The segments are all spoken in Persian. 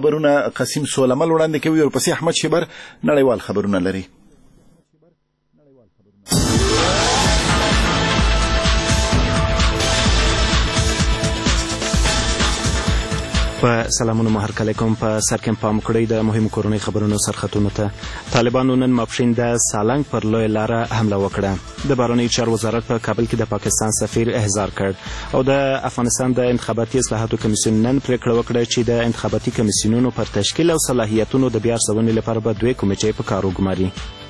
خبرونه قسیم سولمل وړاندې کوي، ورپسې احمد شیبر نړیوال خبرونه لري. په سلامونو مو هرکلی کوم. په سر کې پام کړئ د مهمو کورنۍ خبرونو سرخطونو ته. طالبانو نن ماپښین د سالنګ پر لویه لاره حمله وکړه. د بهرنیو چارو وزارت په کابل کې د پاکستان سفیر احضار کړ او د افغانستان د انتخاباتي اصلاحاتو کمیسیون نن پریکړه وکړه چې د انتخاباتي کمیسیونونو پر تشکیل او صلاحیتونو د بیا ارزونې لپاره به 2 کمیټې په کار وګماري.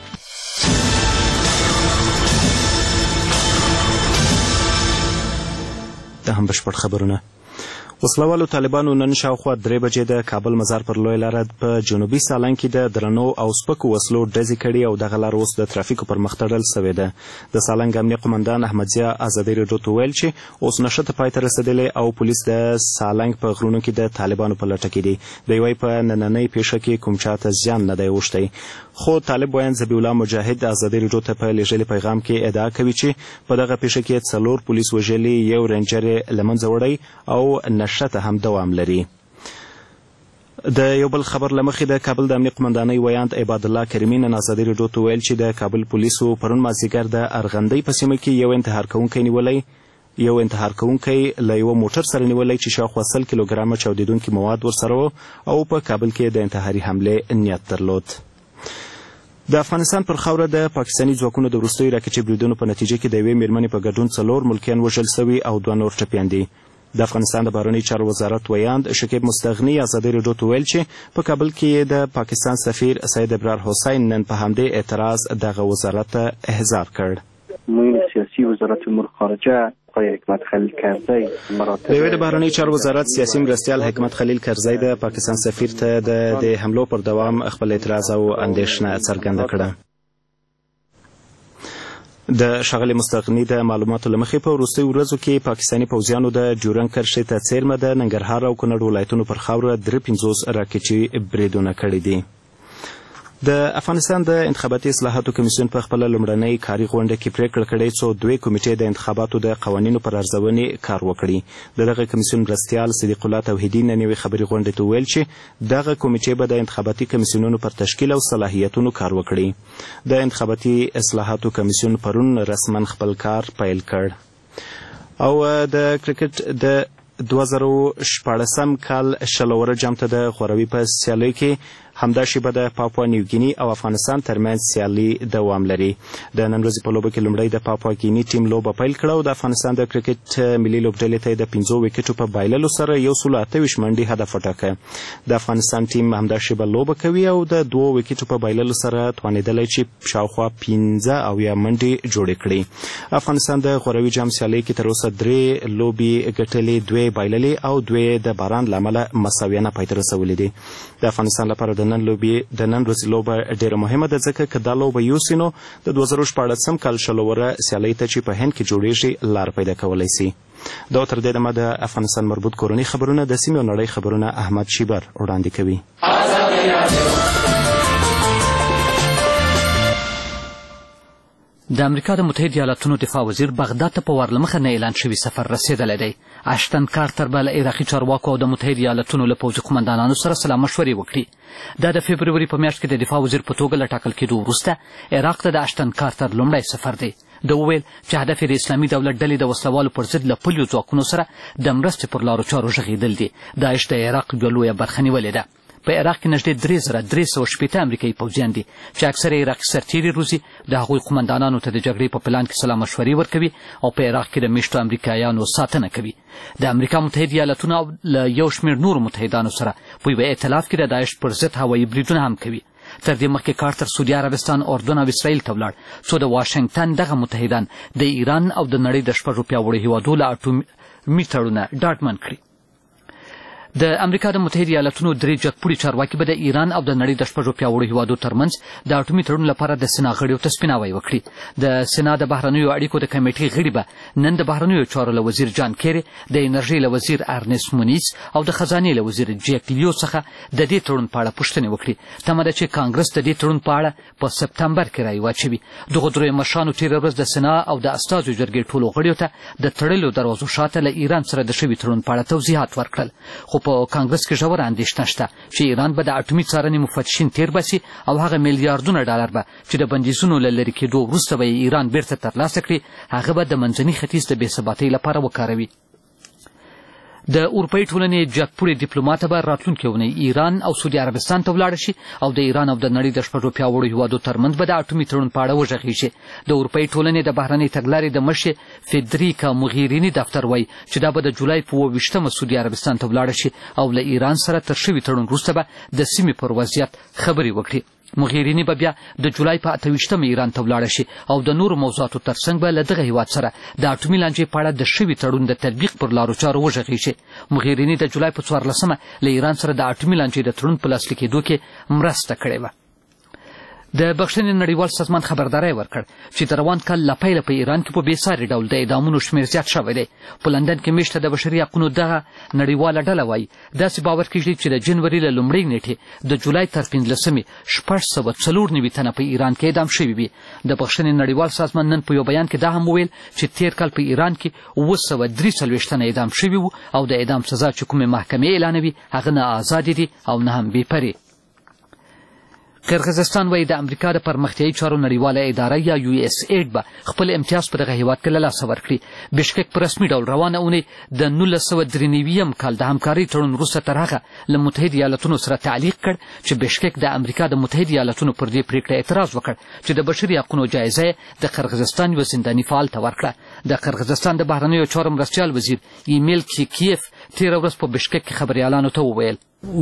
دا هم بشپړ خبرونه. وسلوالو طالبانو نن شاوخوا 3 بجې د کابل مزار پر لویه لاره په جنوبي سالنګ کې د درنو او سپکو وسلو ډزې کړي او دغه لاره اوس د ترافیکو پر مخ تړل سوې ده. د سالنګ امنیه قمندان احمدضیا ازادي راډیو ته وویل چې اوس نښته پای ته رسېدلې او پولیس د سالنګ په غرونو کې د طالبانو په لټه کې دي. دوی وایي په نننۍ پیښه کې کوم چاته زیان نه دی اوښتی. خو طالب ویاند ذبیح الله مجاهد ازادي راډیو ته په لیږلي پیغام کې ادعا کوي چې په دغه پیښه کې 4 پولیس وژلي، 1 رینجر یې له منځه وړی او نښته هم دوام لري. د یو بل خبر له مخې د کابل د امنیه قمندانۍ ویاند عباد الله کریمي نن ازادي راډیو ته ویل چې د کابل پولیسو پرون مازدیګر د ارغندۍ په سیمه کې یو انتحار کوونکی له یوه موټر سره نیولی چې شاوخوا 100 کیلوګرامه چاودېدونکي مواد ورسره و او په کابل کې د انتحاري حملې نیت درلود. د افغانستان پر خاوره د پاکستاني ځواکونو د وروستیو راکټي بریدونو په نتیجه کې د یوې مېرمنې په ګډون 4 ملکیان وژل سوي او 2 نور ټپیان دي. د افغانستان د بهرنیو چارو وزارت ویاند شکیب مستغني ازادي راډیو ته ویل چې په کابل کې د پاکستان سفیر سید ابرار حسین نن په همدې اعتراض دغه وزارت ته احضار کړ. معین سیاسی وزارت امور خارجه آقای حکمت خلیل کرزی د بهرنیو چارو وزارت سیاسي مرستیال حکمت خلیل کرزی د پاکستان سفیر ته د حملو پر دوام خپل اعتراض او اندېښنه څرګنده کړه. د ښاغلي مستغني د معلوماتو له مخې په وروستیو ورځو کې پاکستاني پوځیانو د ډیورنډ کرښې ته څیرمه د ننګرهار او کونړ ولایتونو پر خاوره 53 راکټي بریدونه کړي دي. د افغانستان د انتخاباتي اصلاحاتو کمیسیون په خپله لومړنۍ کاري غونډه کې پریکړه کړې څو 2 کمیټې د انتخاباتو د قوانینو پر ارزونې کار وکړي. د دغه کمیسیون مرستیال صدیق الله توحیدي نن یوې خبري غونډې ته وویل چې دغه کمیټې به د انتخاباتي کمیسیونونو پر تشکیل او صلاحیتونو کار وکړي. د انتخاباتي اصلاحاتو کمیسیون پرون رسما خپل کار پیل کړ او د کرکټ د 2014 کال شلوره جام ته د غوروي په سیالیو کې همدا شیبه د پاپوا نیوګیني او افغانستان ترمنځ سیالي دوام لري. د نن ورځې په لوبه کې لومړی د پاپوا ګیني ټیم لوبه پیل کړه او د افغانستان د کرکټ ملي لوبډلې ته د 15 وکټو په بایللو سره 128 منډې هدف وټاکه. د افغانستان ټیم همدا شیبه لوبه کوي او د 2 وکټو په بایللو سره توانېدلی چې شاوخوا 15 منډې جوړې کړي. افغانستان د غوروي جام سیالۍ کې تر اوسه 3 لوبې ګټلې، 2 بایللې او 2 د باران له امله مساویانه پای ته رسولې دي. د افغانستان لپاره د نن ورځې لوبه ډېره مهمه ده ځکه که دا لوبه یوسي نو د 2014 کال شلوره سیالۍ ته چې په هند کې جوړیږي لار پیدا کولی سي. دا تر دې دمه د افغانستان مربوط کورنۍ خبرونه د سیمې او نړۍ خبرونه احمد شیبر وړاندې کوي. د امریکا د متحده ایالاتونو دفاع وزیر بغداد ته په ورلمخه نه اعلان شوي سفر رسېدلی دی. اشتن کارتر به له عراقي چارواکو او د متحده ایالاتونو له پوځي قمندانانو سره سلا مشورې وکړي. دا د فبروري په میاشت کې د دفاع وزیر په توګه له ټاکل کېدو وروسته عراق ته د اشتن کارتر لومړی سفر دی. ده وویل چې هدف یې د اسلامي دولت ډلې د وسلوالو پر ضد له پلیو ځواکونو سره د مرستې پر لارو چارو غږېدل دي. داعش د عراق یوه لویه برخه نیولې ده. په عراق کې نږدې 3360 امریکایي پوځیان دي چې اکثره عراقي سرتیري روزي. د هغوی قمندانانو ته د جګړې په پلان کې سلا مشورې ورکوي او په عراق کې د میشتو امریکایانو ساتنه کوي. د امریکا متحده ایالتونه له یو شمېر نورو متحدانو سره په یوه ائتلاف کې د داعش پر ضد هوایي بریدونه هم کوي. تر دې مخکې کارتر سعودي عربستان، اردن او اسرائیل ته ولاړ څو د واشنګټن دغه متحدان د ایران او د نړۍ د 6 پیاوړو هیوادو له اټومي تړونه ډاډمن کړي. د امریکا د متحده ایالتونو 3 جګپوړي چارواکي به د ایران او د نړۍ د 6 پیاوړو هیوادو ترمنځ د اټومي تړون لپاره د سنا غړیو ته سپیناوی وکړي. د سنا د بهرنیو اړیکو د کمیټې غړي به نن د بهرنیو چارو له وزیر جان کیری، د انرژۍ له وزیر ارنست مونیس او د خزانې له وزیر جیک لیو څخه د دې تړون په اړه پوښتنې وکړي. تمه ده چې کانګرس د دې تړون په اړه په سپتمبر کې رایې واچوي. دغو درې مشرانو تېره ورځ د سنا او د استازو جرګې ټولو غړیو ته د تړلو دروازو شاته له ایران سره د شوي تړون په اړه توضیحات ورکړل. خو په کانګرس کې ژوره اندېښنه شته چې ایران به د اټومي څارنې مفتشین تیر باسي او هغه میلیارډونه ډالر به چې د بندیزونو له لرې کېدو وروسته به ایران بیرته ترلاسه کړي هغه به د منځني ختیځ د بېثباتۍ لپاره وکاروي. د اروپایي ټولنې جګپوړي ډیپلوماته به راتلونکې اونۍ ایران او سعودي عربستان ته ولاړه شي او د ایران او د نړۍ د شپږو پیاوړو هیوادو ترمنځ به د اټومي تړون په اړه وغږیږي. د اروپایي ټولنې د بهرنۍ تګلارې د مشرې فیدریکا موغیریني دفتر وایي چې دا به د جولای په 28 سعودي عربستان ته ولاړه شي او له ایران سره تر شوي تړون وروسته به د سیمې پر وضعیت خبرې وکړي. موغیریني به بیا د جولای په 28 ایران ته ولاړه شي او د نورو موضوعاتو ترڅنګ به له دغه هیواد سره د اټومي لانجې په اړه د شوي تړون د تطبیق پر لارو چارو وغږیږي. موغیریني د جولای په 14 له ایران سره د اټومي لانجې د تړون په لاسلیک کېدو کې مرسته کړې وه. د بخښنې نړیوال سازمان خبرداری ورکړ چې د روان کال له پیله په ایران کې په بېساري ډول د اعدامونو شمېر زیات شوی دی. په لندن کې میشته د بشري حقونو دغه نړیواله ډله وایي داسې باور کېږي چې د جنوري له لومړۍ نیټې د جولای تر 15 694 تنه په ایران کې اعدام شوي وي. د بخښنې نړیوال سازمان نن په یو بیان کې دا هم وویل چې تیر کال په ایران کې 743 تنه اعدام شوي وو او د اعدام سزا چې کومې محکمې اعلانوي هغه نه آزادې دي او نه هم بېپرې. قرغیزستان وایي د امریکا د پرمختیایي چارو نړیواله اداره یا USAID به خپل امتیاز په دغه هیواد کې له لاسه ورکړي. بشکک په رسمي ډول روانه اونۍ د 1993 کال د همکارۍ تړون وروسته تر هغه له متحد ایالتونو سره تعلیق کړ چې بشکک د امریکا د متحد ایالتونو پر دې پریکړه اعتراض وکړ چې د بشري حقونو جایزه د قرغیزستان یو زنداني فعال ته ورکړه. د قرغیزستان د بهرنیو چارو مرستیال وزیر ایمیل کیکیف تېره ورځ په بشکک کې خبریالانو ته وویل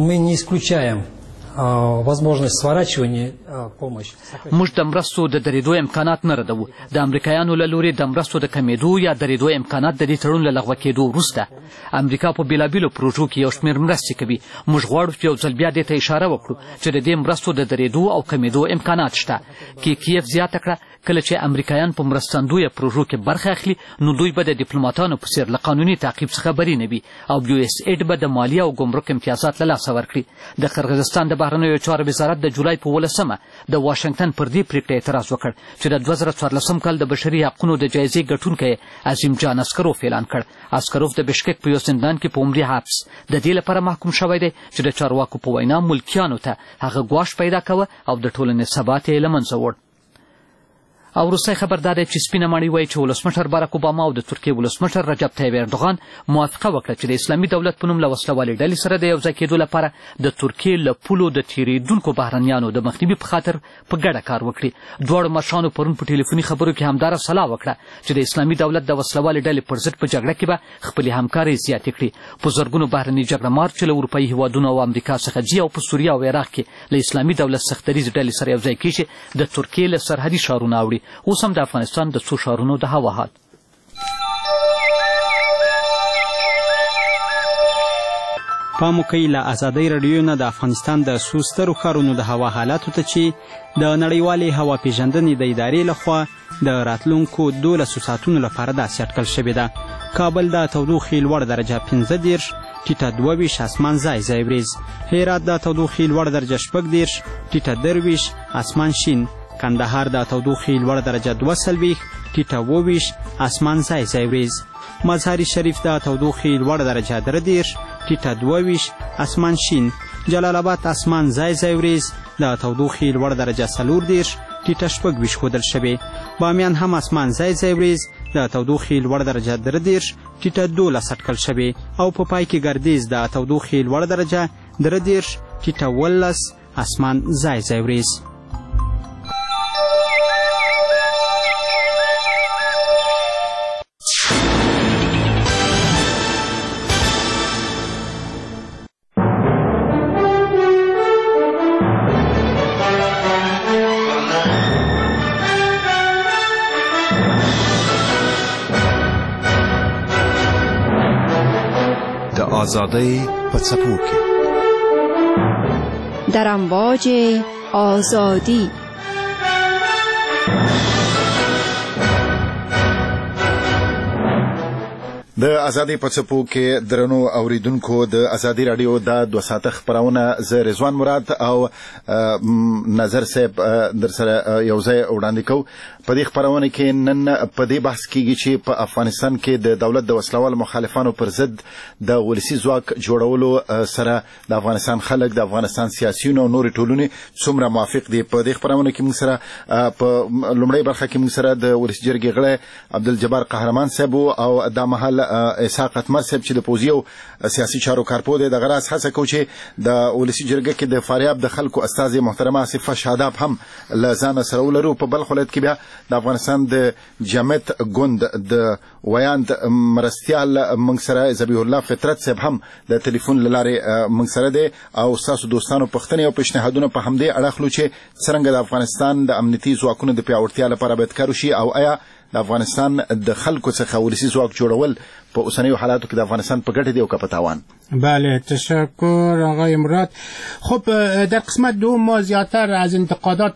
возможность сворачивания помощи. موږ د مرستو د درېدو امکانات نه ردوو. د امریکایانو له لورې د مرستو د کمیدو یا درېدو امکانات د دې تړون له لغوه کېدو وروسته امریکا په بېلابېلو پروژو کې یو شمېر مرستې کوي. موږ غواړو چې یو ځل بیا دې ته اشاره وکړو چې د دې مرستو د درېدو او کمیدو امکانات شته. کیف زیاته کړه کله چې امریکایان په مرستندویه پروژو کې برخه اخلي نو دوی به د ډیپلوماتانو په څېر له قانوني تعقیب څخه بری نه وي او USAID به د مالیه او ګمرک امتیازات له لاسه ورکړي. د قرغیزستان د بهرنیو چارو وزارت د جولای په 18 د واشنګټن پر دې پریکړه اعتراض وکړ چې د 2014 کال د بشري حقونو د جایزې ګټونکی عظیم جان اسکروف اعلان کړ. اسکروف د بشکک په یو زندان کې په عمري حبس د دې لپاره محکوم شوی دی چې د چارواکو په وینا ملکیانو ته هغه ګواښ پیدا کوه او د ټولنې ثبات یې له منځه وړ. او وروستی خبر دا دی چې سپینه ماڼۍ وایي چې ولسمشر باراک اوباما او د ترکیې ولسمشر رجب طیب اردوغان موافقه وکړه چې د اسلامي دولت په نوم له وسلوالې ډلې سره د یوځای کېدو لپاره د ترکیې له پولو د تېرېدونکو بهرنیانو د مخنیوي په خاطر په ګډه کار وکړي. دواړو مشرانو پرون په ټلیفوني خبرو کې همداره سلا وکړه چې د اسلامي دولت د وسلوالې ډلې پر ضد په جګړه کې به خپلې همکارۍ زیاتې کړي. په زرګونو بهرني جګړه مار چې له اروپایي هیوادونو او امریکا څخه ځي او په سوریه او عراق کې له اسلامي دولت سختدریزې ډلې سره یوځای کېږي د ترکیې له سرحدي ښارونه اوړي. اوس هم د افغانستان د څو ښارونو د هوا حال. پام وکړئ له ازادۍ راډیو نه د افغانستان د څو سترو ښارونو د هوا حالاتو ته چې د نړیوالې هوا پیژندنې د ادارې لخوا د راتلونکو 12 ساعتونو لپاره داسې اټکل شوې ده. کابل د تودوخې لوړ درجه 15 ټیټه 22 اسمان ځای ځای وریځ. هرات د تودوخې لوړ درجه 14 ټیټه 23 اسمان شین. کندهار د تودوخې لوړ درجه 22 ټیټه 22 اسمان ځای ځای وریځ. مظهري شریف د تودوخې لوړ درجه 30 ټیټه 22 اسمان شین. جلال آباد اسمان ځای ځای وریځ د تودوخې لوړ درجه 40 ټیټه 26 ښودل شوې. بامیان هم اسمان ځای ځای وریځ د تودوخې لوړ درجه 30 ټیټه 12 اټکل شوې او په پای کې ګردیز د تودوخې لوړ درجه 30 ټیټه 18 اسمان ځای ځای وریځ. آزادی په څپو کې در امواج آزادی د ازادي په څپو کې درنو اوریدونکو د ازادي رادیو د 2 ساعته خبرونه ز رضوان مراد او نظر صاحب در سره یو ځای وړاندې کوو. په دې خبرونه کې نن په دې بحث کېږي چې په افغانستان کې د دولت د وسلوال مخالفانو پر ضد د ولسي ځواک جوړولو سره د افغانستان خلک، د افغانستان سیاسيون او نور ټولنې څومره موافق دي. په دې خبرونه کې موږ سره په لومړی برخه کې موږ سره د ولسي جرګې غړی عبدالجبار قهرمان صاحب او د محل اسحاق اتمر صاحب چې د پوزي او سیاسي چارو کارپو دی د غراس هڅه کوي چې د ولسي جرګې کې د فاریاب د خلکو استاد محترمه آصفه شاداب هم لزان سره ولرو. په بل خلت کې بیا د افغانستان د جمعیت ګوند د ویاند مرستيال موږ سره ذبیح الله فطرت صاحب هم د ټلیفون لاره موږ سره دی او تاسو دوستانو پښتنې او پیشنهادونه په همدې اړه خلو چې څنګه د افغانستان د امنیتي ځواکونو د پیاوړتیا لپاره باید کار وشي او آیا د افغانستان د خلکو څخه ولسي ځواک جوړول په اوسنیو حالاتو کې د افغانستان په ګټه دی او که په تاوان؟ بله، تشکر آقای مراد. خب در قسمت دوم ما زیادتر از انتقادات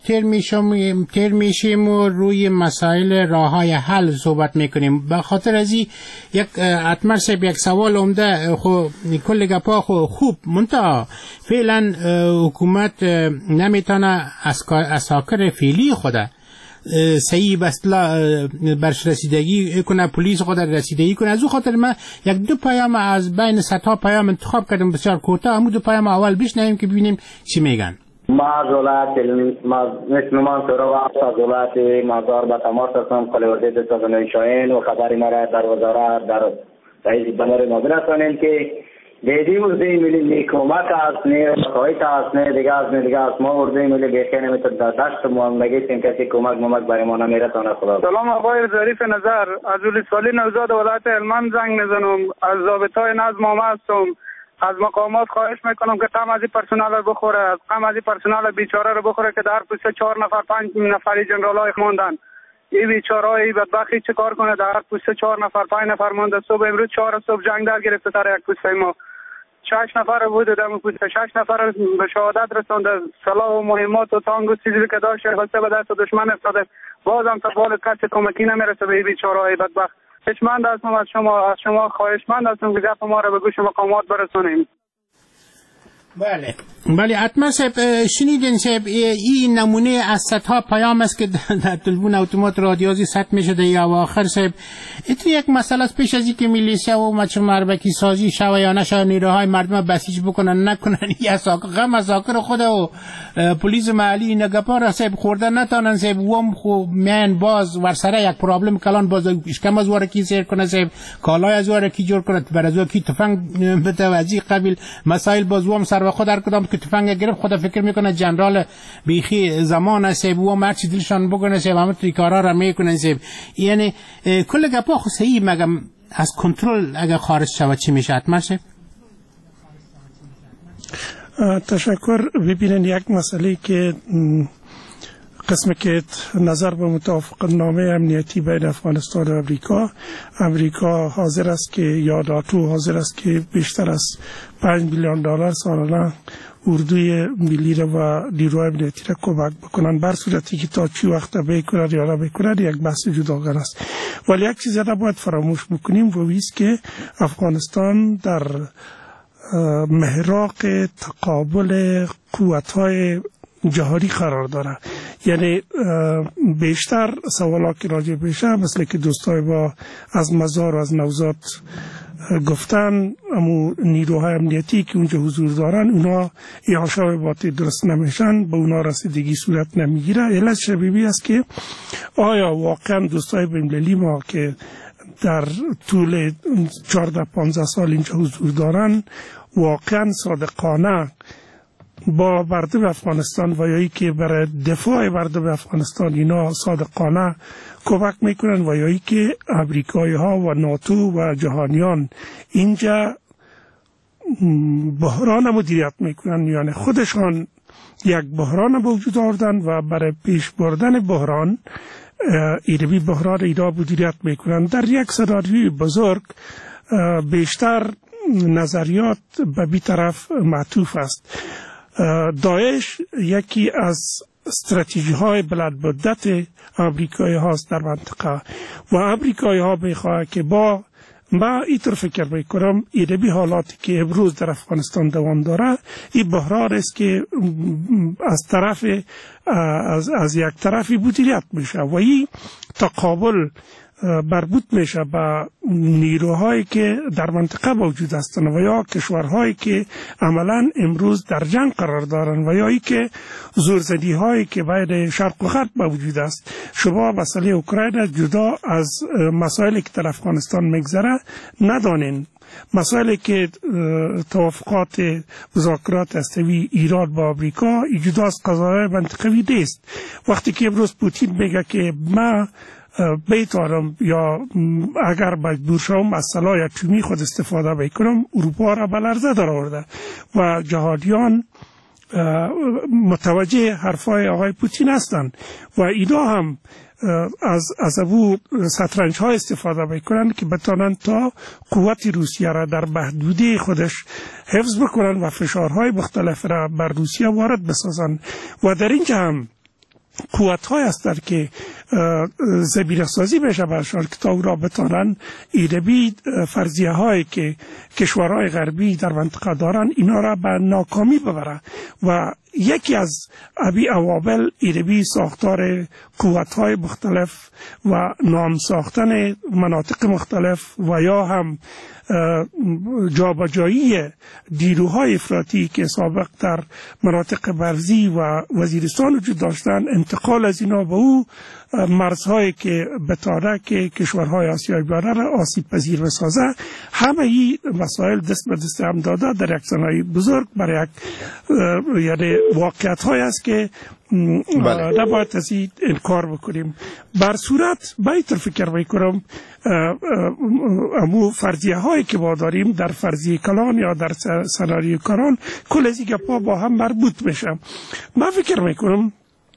تیر میشیم و روی مسائل راههای حل صحبت میکنیم. به خاطر از یک اتمر صاحب یک سوال عمده کل گپا خوب منتها فعلا حکومت نمیتونه اساکر فعلی خوده صحیح برش رسیدگی کنه، پلیس خود رسیدگی کنه. از او خاطر من یک دو پیام از بین صدها پیام انتخاب کردم بسیار کوتاه. همون دو پیام اول بشنویم که ببینیم چی میگن. معذرت من سراغ معذرت مازار به تماس هستم خلیورده دستان شاهین و خبری مرا در وزارت در رئیس بندر مادر هستند که دیدی ورده ملی نیکومت است نه خواهیت است نه دیگه از ما ورده ملی بیخی نمیتون داشت نگیستیم کسی کمک برای ما نمیرسانه. خدا سلام آقای ظریف نظر، از ولیسوالی نوزاد ولایت هلمند زنگ میزنم. از ضابطای نظم هستم. از مقامات خواهش میکنم که کم از این پرسنل رو بخوره، کم از این پرسنل بیچاره رو بخوره که در پوست 4 نفر 5 نفری جنرالای موندن. این بیچاره‌ای بدبختی چه کار کنه؟ در پوست 4 نفر 5 نفر مونده. صبح امروز 4 صبح جنگ در گرفته سر یک پوست ما. 6 نفر بود در پوست، 6 نفر به شهادت رسونده. سلاح و مهمات و تانگ و چیزی که داشت خسته به دست دشمن افتاده. بازم تا بال کسی کمکی نمیرسه به این بیچاره‌ای بدبخت. خواهشمند هستم از شما خواهشمند هستم که گپ ما رو به گوش مقامات برسونیم. بله اتمر صاحب شنیدین صاحب، این نمونه از صدها پیام است که در تلفن اتومات رادیوزی ثبت میشده یا آخر صاحب ایتو یک مسئله است. پیش از اینکه میلیشیا و مچ مربکی سازی شوه یا نشه نیروهای مردم بسیج بکنن نکنن یا غم از ذاکر خود و پلیس محلی نگپا را صاحب خورده نتانن صاحب وام خو من باز ورسره یک پرابلم کلان باز اشکم از واره کی سیر کنه صاحب، کالای از واره کی جور کنه، برازو کی تفنگ بتوازی قبیل مسائل باز وام سر و خود در کدام که تفنگ گرفت خدا فکر میکنه جنرال بیخی زمان است و مرچ دلشان بگنه سیب همه توی کارا را میکنن سیب. یعنی کل گپا خو صحیح مگم از کنترل اگر خارج شود چی میشه اتمر صاحب؟ تشکر. ببینن یک مسئله که قسم که نظر به موافقت نامه امنیتی بین افغانستان و امریکا حاضر است که یا ناتو حاضر است که بیشتر از $5 میلیون سالانه اردوی ملی را و نیروهای امنیتی را کمک بکنن. بر صورتی که تا چی وقت بکنن یا نبکنن یک بحث جداگانه است. ولی یک چیز را باید فراموش بکنیم و است که افغانستان در محراق تقابل قوت‌های جهانی قرار داره. یعنی بیشتر سوالات که راجع بشه مثل که دوستای با از مزار و از نوزاد گفتن، امو نیروهای امنیتی که اونجا حضور دارن اونا احاشا باطل درست نمیشن، به اونا رسیدگی صورت نمیگیره. علت شبیهی است که آیا واقعا دوستای بین‌المللی ما که در طول 14-15 سال اینجا حضور دارن واقعا صادقانه با مردم افغانستان و یایی که برای دفاع مردم افغانستان اینا صادقانه کمک میکنن و یایی که امریکایی ها و ناتو و جهانیان اینجا بحران مدیریت میکنن، یعنی خودشان یک بحران به وجود آوردن و برای پیش بردن بحران ایروی بحران اینا مدیریت میکنن. در یک سناریوی بزرگ بیشتر نظریات به بی طرف معطوف است. داعش یکی از استراتژی های بلند مدت آمریکایی هاست در منطقه و آمریکایی ها میخواهند که با ما اینطور فکر میکنم ایدبی حالاتی که امروز در افغانستان دوام داره این بحران است که از طرف از یک طرفی مدیریت میشه و این تقابل مربوط میشه به نیروهایی که در منطقه موجود هستند و یا کشورهایی که عملا امروز در جنگ قرار دارند و یا ای که زورزدی هایی که بین شرق و غرب موجود است. شما مسئله اوکراین جدا از مسائلی که در افغانستان میگذره ندانین. مسائلی که توافقات مذاکرات هسته‌ای ایران با آمریکا جدا از قضایا منطقوی نیست. وقتی که امروز پوتین میگه که ما بیتارم یا اگر مجبور شوم از سلاح اتمی خود استفاده بکنم اروپا را به لرزه در آورده و جهادیان متوجه حرفای آقای پوتین هستند و اینا هم از ابو شطرنج های استفاده میکنن که بتانند تا قوت روسیه را در محدوده خودش حفظ بکنن و فشارهای مختلف را بر روسیه وارد بسازن و در اینجا هم قوت های هستند که زمینه سازی میشه برشان که تا او را بتانن ایدبی فرضیه هایی که کشورهای غربی در منطقه دارن اینا را به ناکامی ببره و یکی از ابی عوامل ایدبی ساختار قوت های مختلف و نام ساختن مناطق مختلف و یا هم جابجایی نیروهای افراطی که سابق در مناطق برزی و وزیرستان وجود داشتن انتقال از اینا به او مرزهایی که بتاره که کشورهای آسیای میانه را آسیب پذیر بسازه. همه این مسائل دست به دست هم داده در یک صحنه بزرگ برای یک یعنی واقعیت های است که نباید از این انکار بکنیم. بر صورت باید فکر میکنم امو فرضیه هایی که ما داریم در فرضیه کلان یا در سناریو کلان کل از این گپا با هم مربوط میشه. من فکر میکنم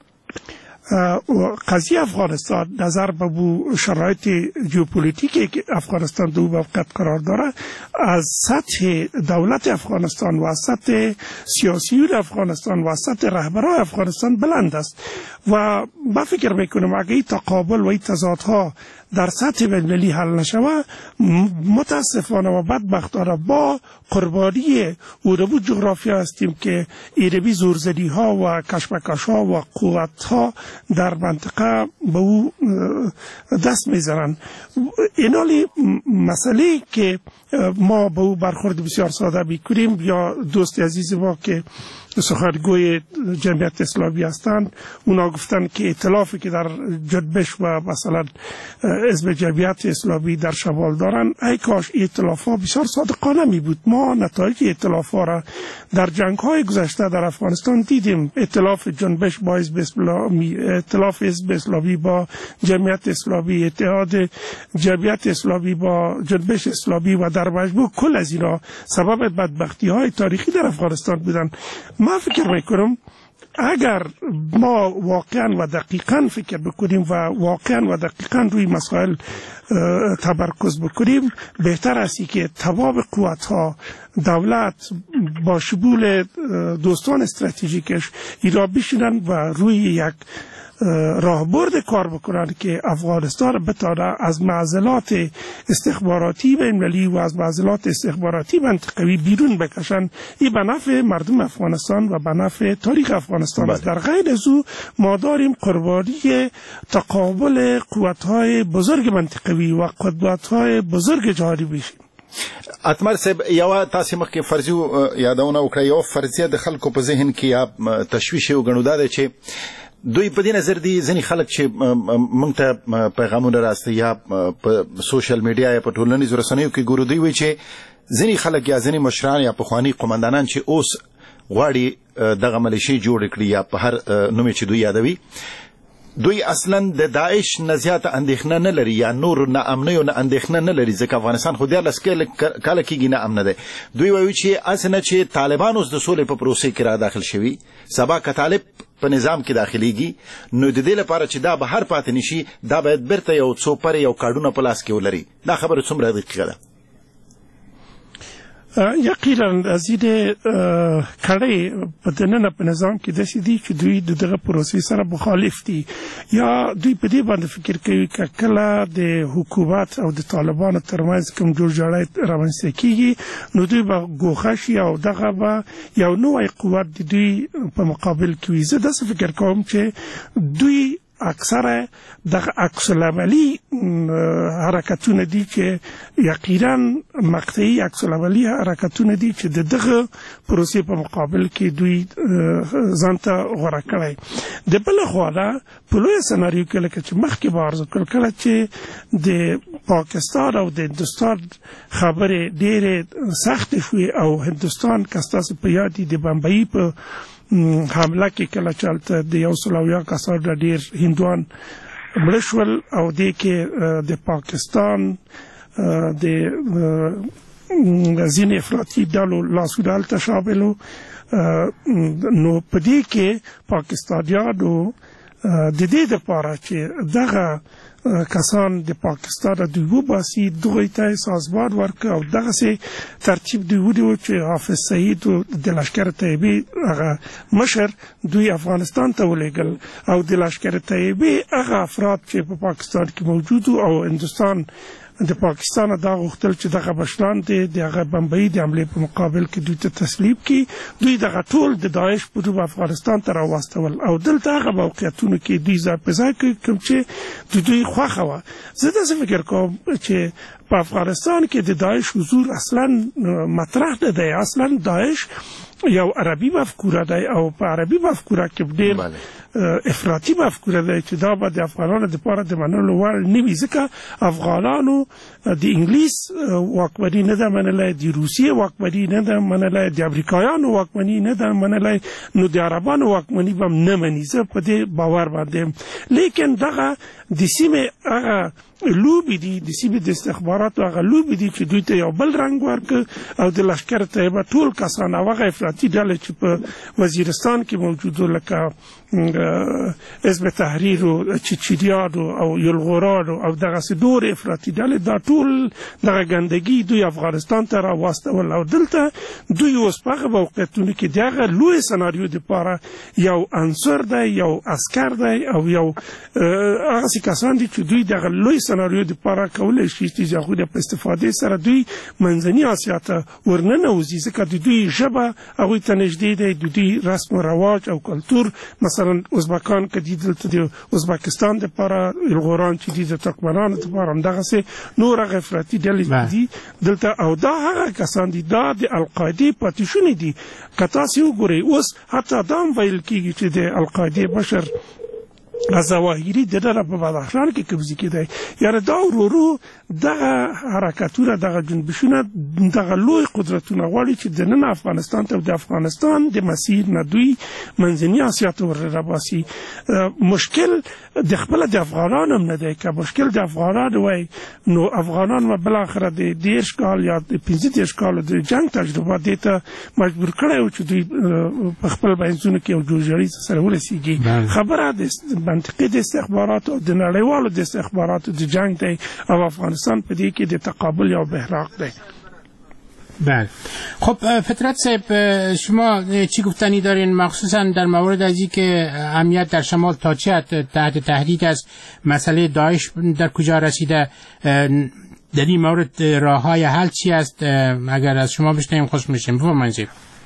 قضیه افغانستان نظر به شرایط ژئوپلیتیکی که افغانستان در موقعیت قرار داره از سطح دولت افغانستان و از سطح سیاسیون افغانستان و از سطح رهبران افغانستان بلند است و من فکر میکنم اگه این تقابل و این تضادها در سطح بین‌المللی حل نشود متاسفانه و بدبختانه با قربانی اوربو جغرافیا هستیم که ایربی زورزدی ها و کشمکش ها و قوت ها در منطقه به او دست میزنند. اینالی مسئله که ما به او برخورد بسیار ساده میکنیم یا دوست عزیز ما که سخنگوی جمعیت اسلامی هستند اونا گفتن که ائتلافی که در جنبش و مثلا حزب جمعیت اسلامی در شمال دارن ای کاش ائتلاف ها بسیار صادقانه می بود. ما نتایج ائتلاف ها را در جنگ های گذشته در افغانستان دیدیم. ائتلاف جنبش با حزب اسلامی، ائتلاف حزب اسلامی با جمعیت اسلامی، اتحاد جمعیت اسلامی با جنبش اسلامی و در مجموع کل از اینا سبب بدبختی های تاریخی در افغانستان بودن. ما فکر میکنم اگر ما واقعا و دقیقا فکر بکنیم و واقعا و دقیقا روی مسائل تمرکز بکنیم بهتر است که تمام قوت ها دولت با شمول دوستان استراتژیکش ایران بشینن و روی یک راهبرد کار بکنن که افغانستان بتونه از معضلات استخباراتی بین‌المللی و از معضلات استخباراتی منطقوی بیرون بکشن. این به نفع مردم افغانستان و به نفع تاریخ افغانستان است. در غیر از او ما داریم قربانی تقابل قوت‌های بزرگ منطقوی و قدرت‌های بزرگ جهانی بشیم. اتمر صاحب یو تاسو مخکې فرضي یادونه وکړه یو فرضیه د خلکو په ذهن کې یا تشویش یو غنودا ده چې دوی په دې نظر دي ځینې خلک چې موږ ته پیغامونه راستي یا په سوشل میډیا یا په ټولنیزو رسنیو کې ګورو دوی وایي چې ځینې خلک یا ځینې مشران یا پخواني قومندانان چې اوس غواړي دغه ملیشې جوړ کړي یا په هر نوم چې دوی یادوي دوی اصلا د داعش نه زیاته اندېښنه نه لري یا نور نه امنیو نه اندېښنه نه لري ځکه افغانستان خو دیارلس کاله کېږي نه امنه دی. دوی وایي چې اسنه چې طالبان اوس د سولې په پروسې کې را داخل شوي سبا که طالب په نظام کې داخليږي نو د دې لپاره چې دا به هر پاتې نشي دا باید بیرته یو څو پر یو کارډونه په لاس کې ولري. دا خبره څومره دقیقه ده؟ یقینا از این کړي په دننه په نظام کې داسې دي چې دوی دغه پروسې سره مخالف دي یا دوی په دې باندې فکر کوي چې کله د حکومت او د طالبانو ترمنځ کوم جوړجاړی رامنځته کیږي نو دوی به ګوښه شي او دغه به یو نوی قوت د دوی په مقابل کې وي. زه داسې فکر کوم چې دوی اکثره د عکس العملی حرکتونه دي چې یقینا مقطعي عکس العملی حرکتونه دي چې دغه پروسې په مقابل کې دوی ځانته غوړه کړی. د بل خوا په لوی سناریو کې لکه چې مخکې به عرض کړل کله چې د پاکستان او د هندوستان خبرې ډېرې سختې شوې او هندوستان که ستاسو په یاد د بمبئی په حمله کې کله چې هلته د 100 کسان ډېر هندوان مړه شول او دې کې د پاکستان د ځینې افراطي ډلو لاسونه هلته شامل وو نو په دې کې پاکستانیانو د دې دپاره چې دغه کسان د پاکستان دوی وباسي دغه ته سازمان ورکړ او دغسې ترتیب دوی ونیو چې حافظ سعید د لشکر طیبې هغه مشر دوی افغانستان ته ولېږل او د لشکر طیبې هغه افراد چې په پاکستان کې موجود او هندوستان د پاکستان دا غوښتل چې دغه مشران د هغه بمبئی د حملې په مقابل کې دوی ته تسلیم کړي دوی دغه ټول د داعش په نوم افغانستان ته راواستول او دلته هغه موقعیتونو کې دوی ځای په ځای کوي کوم چې د دوی خوښه وه. زه داسې فکر کوم چې په افغانستان کې د داعش حضور اصلا مطرح نه دی. اصلا داعش یو عربي مفکوره دی او په عربي مفکوره کې ډېر افراطي مفکوره دی چې دا به د افغانانو دپاره د منلو وړ نه وي ځکه افغانانو د انګلیس واکمني نه ده منلی د روسیې واکمني نه ده منلی د امریکایانو واکمني نه ده منلی نو د عربانو واکمني به هم نه مني. زه په دې باور باندې یم لیکن دغه د سیمې هغه لوبې دي د سیمې د استخباراتو هغه لوبې دي چې دوی ته یو بل رنګ ورکړ او د لشکر طیبه ټول کسان او هغه افراطي ډلې چې په وزیرستان کې موجود لکه حزب تحریر او چچریانو او یلغورانو او دغسې نور افراطي ډلې دا ټول دغه ګندګي دوی افغانستان ته راواستول او دلته دوی اوس په هغه موقعیتونو کې د هغه لوی سناریو دپاره یو عنصر دی یو عسکر دی او یو هغسې کسان دي چې دوی دغه لوی سناریو دپاره کولی شي چې د هغوی په استفادې سره دوی منځني اسیا ته ورننوځي ځکه د دوی ژبه هغوی ته نږدې دی د دوی رسم و رواج او کلتور مثلا ازبکان که دي دلته د ازبکستان دپاره یلغوران چې دي د ترکمنانو دپاره همدغسې نور هغه افراطي ډلې دي دلته او دا هغه کسان دي دا د القاعدې پاتې شوني دي. که تاسې وګورئ اوس حتی دا هم ویل کېږي چې د القاعدې مشر ظواهري د دغه په بدخشان کې قبضه کېدی یعنې دا ورو دغه حرکتونه دغه جنبشونه دغه لوی قدرتونه غواړي چې دننه افغانستان ته د افغانستان د مسیر نه دوی منځني اسیا ته وررباسي. مشکل د خپله د افغانانو هم نه دی که مشکل د افغانانو وای نو افغانان به بالاخره د 10 کال یا د 15 کالو د جنګ تجربه دې ته مجبور کړی و چې دوی په خپل بینځونو کې یو جوړجاړي سره ورسېږي. خبره د منطقي د استخباراتو د نړیوالو د استخباراتو د جنگ دی او افغانستان په دې کې د تقابل یا بحراق دی. بله خب فطرت صاحب شما چی گفتنی دارین مخصوصا در مورد از اینکه امنیت در شمال تا چه حد تحت تهدید است مسئله داعش در کجا رسیده در این مورد راه های حل چی است اگر از شما بشنویم خوش میشیم بفرمایید.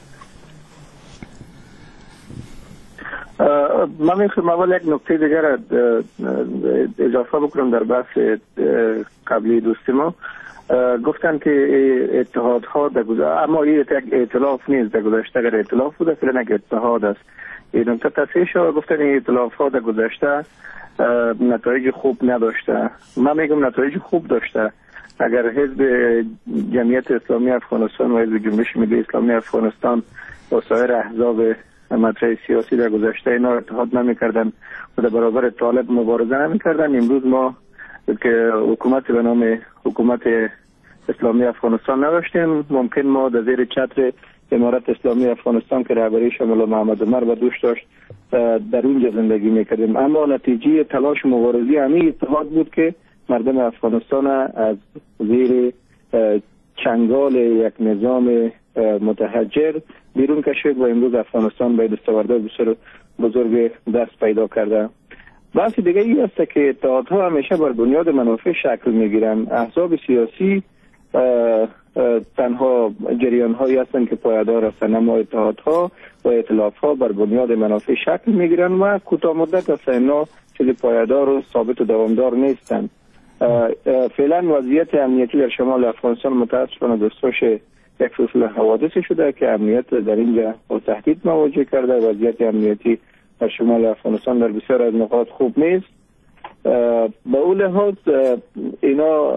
من میخوام اول یک نکته دیگر اضافه بکنم در بحث قبلی دوست ما. گفتن که اتحادها اما این یک ائتلاف نیست در گذشته اگر ائتلاف بوده فعلا یک اتحاد است. این نکته تصحیح شد گفتن این ائتلافها در گذشته نتایج خوب نداشته. من میگم نتایج خوب داشته. اگر حزب جمعیت اسلامی افغانستان و حزب جنبش ملی اسلامی افغانستان و سایر احزاب مطرح سیاسی در گذشته اینا اتحاد نمی‌کردن و در برابر طالب مبارزه نمی‌کردن امروز ما که حکومت به نام حکومت اسلامی افغانستان نداشتیم ممکن ما در زیر چتر امارت اسلامی افغانستان که رهبریش مولا محمد عمر به دوش داشت در اونجا زندگی می‌کردیم اما نتیجه تلاش مبارزی همین اتحاد بود که مردم افغانستان از زیر چنگال یک نظام متحجر بیرون کشید و امروز افغانستان به دستاوردهای بسیار بزرگ دست پیدا کرده. بحث دیگه ای است که اتحادها همیشه بر بنیاد منافع شکل میگیرن. احزاب سیاسی تنها جریان هایی هستند که پایدار هستند، اما اتحادها و ائتلاف ها بر بنیاد منافع شکل میگیرن و کوتاه مدت است اینا چیزی پایدار و ثابت و دوامدار نیستند. فعلا وضعیت امنیتی در شمال افغانستان متاسفانه دستخوش یک سلسله حوادثی شده که امنیت در اینجا با تهدید مواجه کرده. وضعیت امنیتی در شمال افغانستان در بسیار از نقاط خوب نیست. به اون لحاظ اینا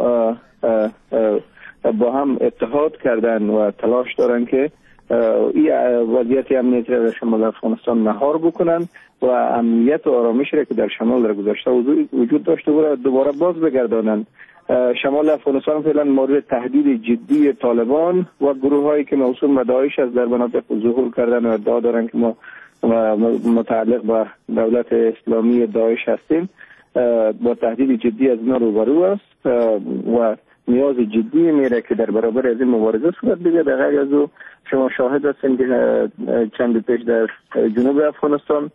با هم اتحاد کردن و تلاش دارن که این وضعیت امنیتی در شمال افغانستان مهار بکنن و امنیت و آرامش را که در شمال در گذشته وجود داشته بود دوباره باز بگردانند. شمال افغانستان فعلا مورد تهدید جدی طالبان و گروه هایی که موسوم به داعش از در مناطق ظهور کردن و ادعا دارن که ما متعلق به دولت اسلامی داعش هستیم با تهدید جدی از اینا روبرو است و نیاز جدی میره که در برابر از این مبارزه صورت بگیره. در غیر از او شما شاهد هستین که چند پیش در جنوب افغانستان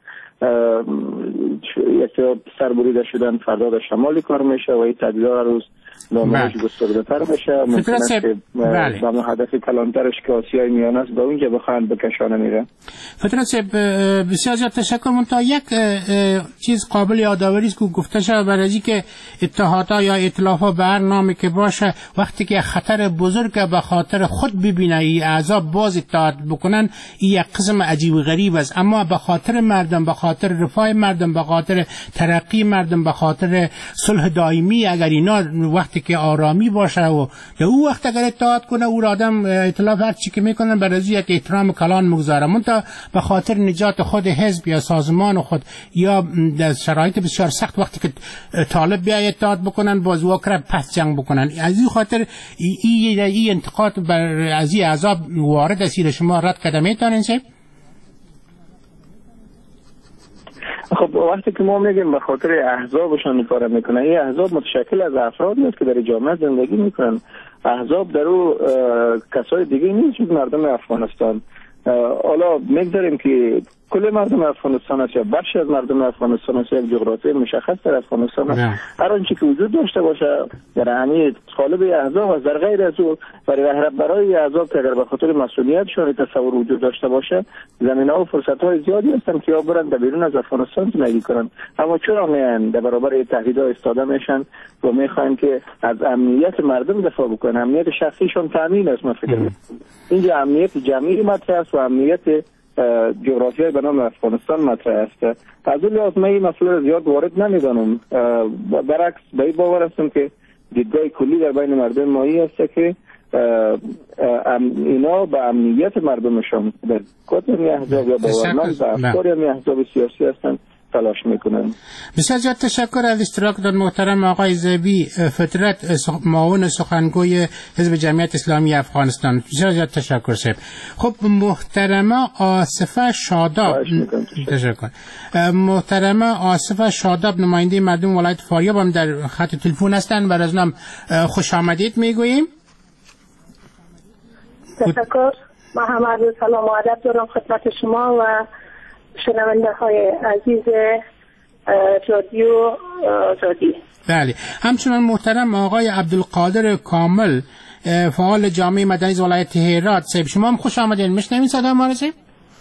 یک سر بریده شدن، فردا در شمالی کار میشه و این تدبیرها روز نامش گسترده تر بشه. ممکن است که با هدف کلانترش که آسیای میانه است به اونجا بخواهند بکشانه میره. فترت صاحب بسیار زیاد تشکر. منتها یک چیز قابل یادآوری است که گفته شد برای اینکه اتحادها یا ائتلافها به هر نامی که باشه وقتی که خطر بزرگ به خاطر خود ببینه این اعضا باز اتحاد بکنن، این یک قسم عجیب و غریب است، اما به خاطر مردم، به خاطر رفاه مردم، به خاطر ترقی مردم، به خاطر صلح دائمی اگر اینا وقتی که آرامی باشه و در اون وقت اگر اتحاد کنه او آدم ائتلاف هر چی که میکنن برای یک احترام کلان مگذاره. منتها به خاطر نجات خود حزب یا سازمان خود یا در شرایط بسیار سخت وقتی که طالب بیا اتحاد بکنن باز واکر پس جنگ بکنن. از این خاطر این انتقاد بر از این عذاب وارد است شما رد کرده میتونین چه؟ خب وقتی که ما میگیم به خاطر احزابشان کار میکنن، این احزاب متشکل از افرادی است که در جامعه زندگی میکنن. احزاب در او کسای دیگه نیست جز مردم افغانستان. حالا میگذاریم که کل مردم افغانستان است یا بخشی از مردم افغانستان است، یک جغرافی مشخص در افغانستان است. هر آنچه که وجود داشته باشه در اهمیت قالب احزاب است. در غیر از او برای احزاب که اگر به خاطر مسئولیتشان تصور وجود داشته باشه زمینه‌ها و فرصت‌های زیادی هستند که یا برن در بیرون از افغانستان زندگی کنن، اما چرا میان در برابر تهدیدها ایستاده میشن و میخوان که از امنیت مردم دفاع بکنن. امنیت شخصیشون تامین است. من فکر می‌کنم اینجا امنیت جمعی مطرح است و امنیت جغرافیایی به نام افغانستان مطرح است. از اون لحاظ من این مسئله را زیاد وارد نمیدانم. برعکس به این باور هستم که دیدگاه کلی در بین مردم مایی است که اینا به امنیت مردمشون در کتن احزاب یا باورمند به افکار یا احزاب سیاسی هستند تلاش میکنن. بسیار زیاد تشکر از اشتراک در محترم آقای زیبی فطرت، معاون سخنگوی حزب جمعیت اسلامی افغانستان. بسیار زیاد تشکر صاحب. خب محترمه آصفه شاداب، تشکر. محترمه آصفه شاداب نماینده مردم ولایت فاریاب هم در خط تلفن هستند. برای از نام خوش آمدید میگوییم. تشکر. ما هم عرض سلام و ادب دارم خدمت شما و شنونده های عزیز رادیو آزادی. بله. همچنان محترم آقای عبدالقادر کامل، فعال جامعه مدنی ولایت هرات. صاحب شما هم خوش آمدید. میشنوید صدا ما رو صاحب؟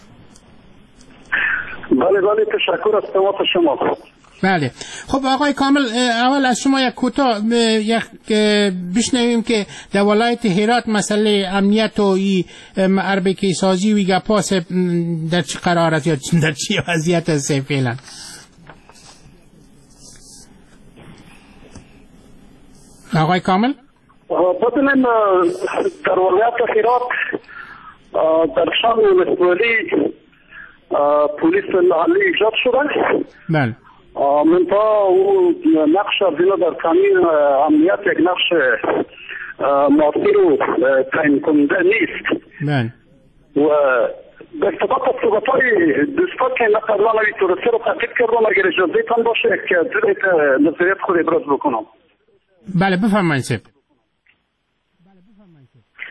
بله تشکر از تماس شما. بله. خب آقای کامل اول از شما یک کوتاه بشنویم که در ولایت هرات مسئله امنیت و اربکی سازی و گپاس در چه قرار است یا در چه وضعیت است فعلا؟ آقای کامل؟ ببینید در ولایت هرات در شهر ولسوالی پلیس محلی ایجاد شده. بله. منتها او نقش دینا در تامین امنیت یک نقش مؤثر و تعیین کننده نیست. بله. و به ارتباط با صحبت‌های دوستان که قبلا این توریستی رو تعقیب کردم اگر اجازه تان باشه که نظریت خود ابراز بکنم. بله بفرمایید.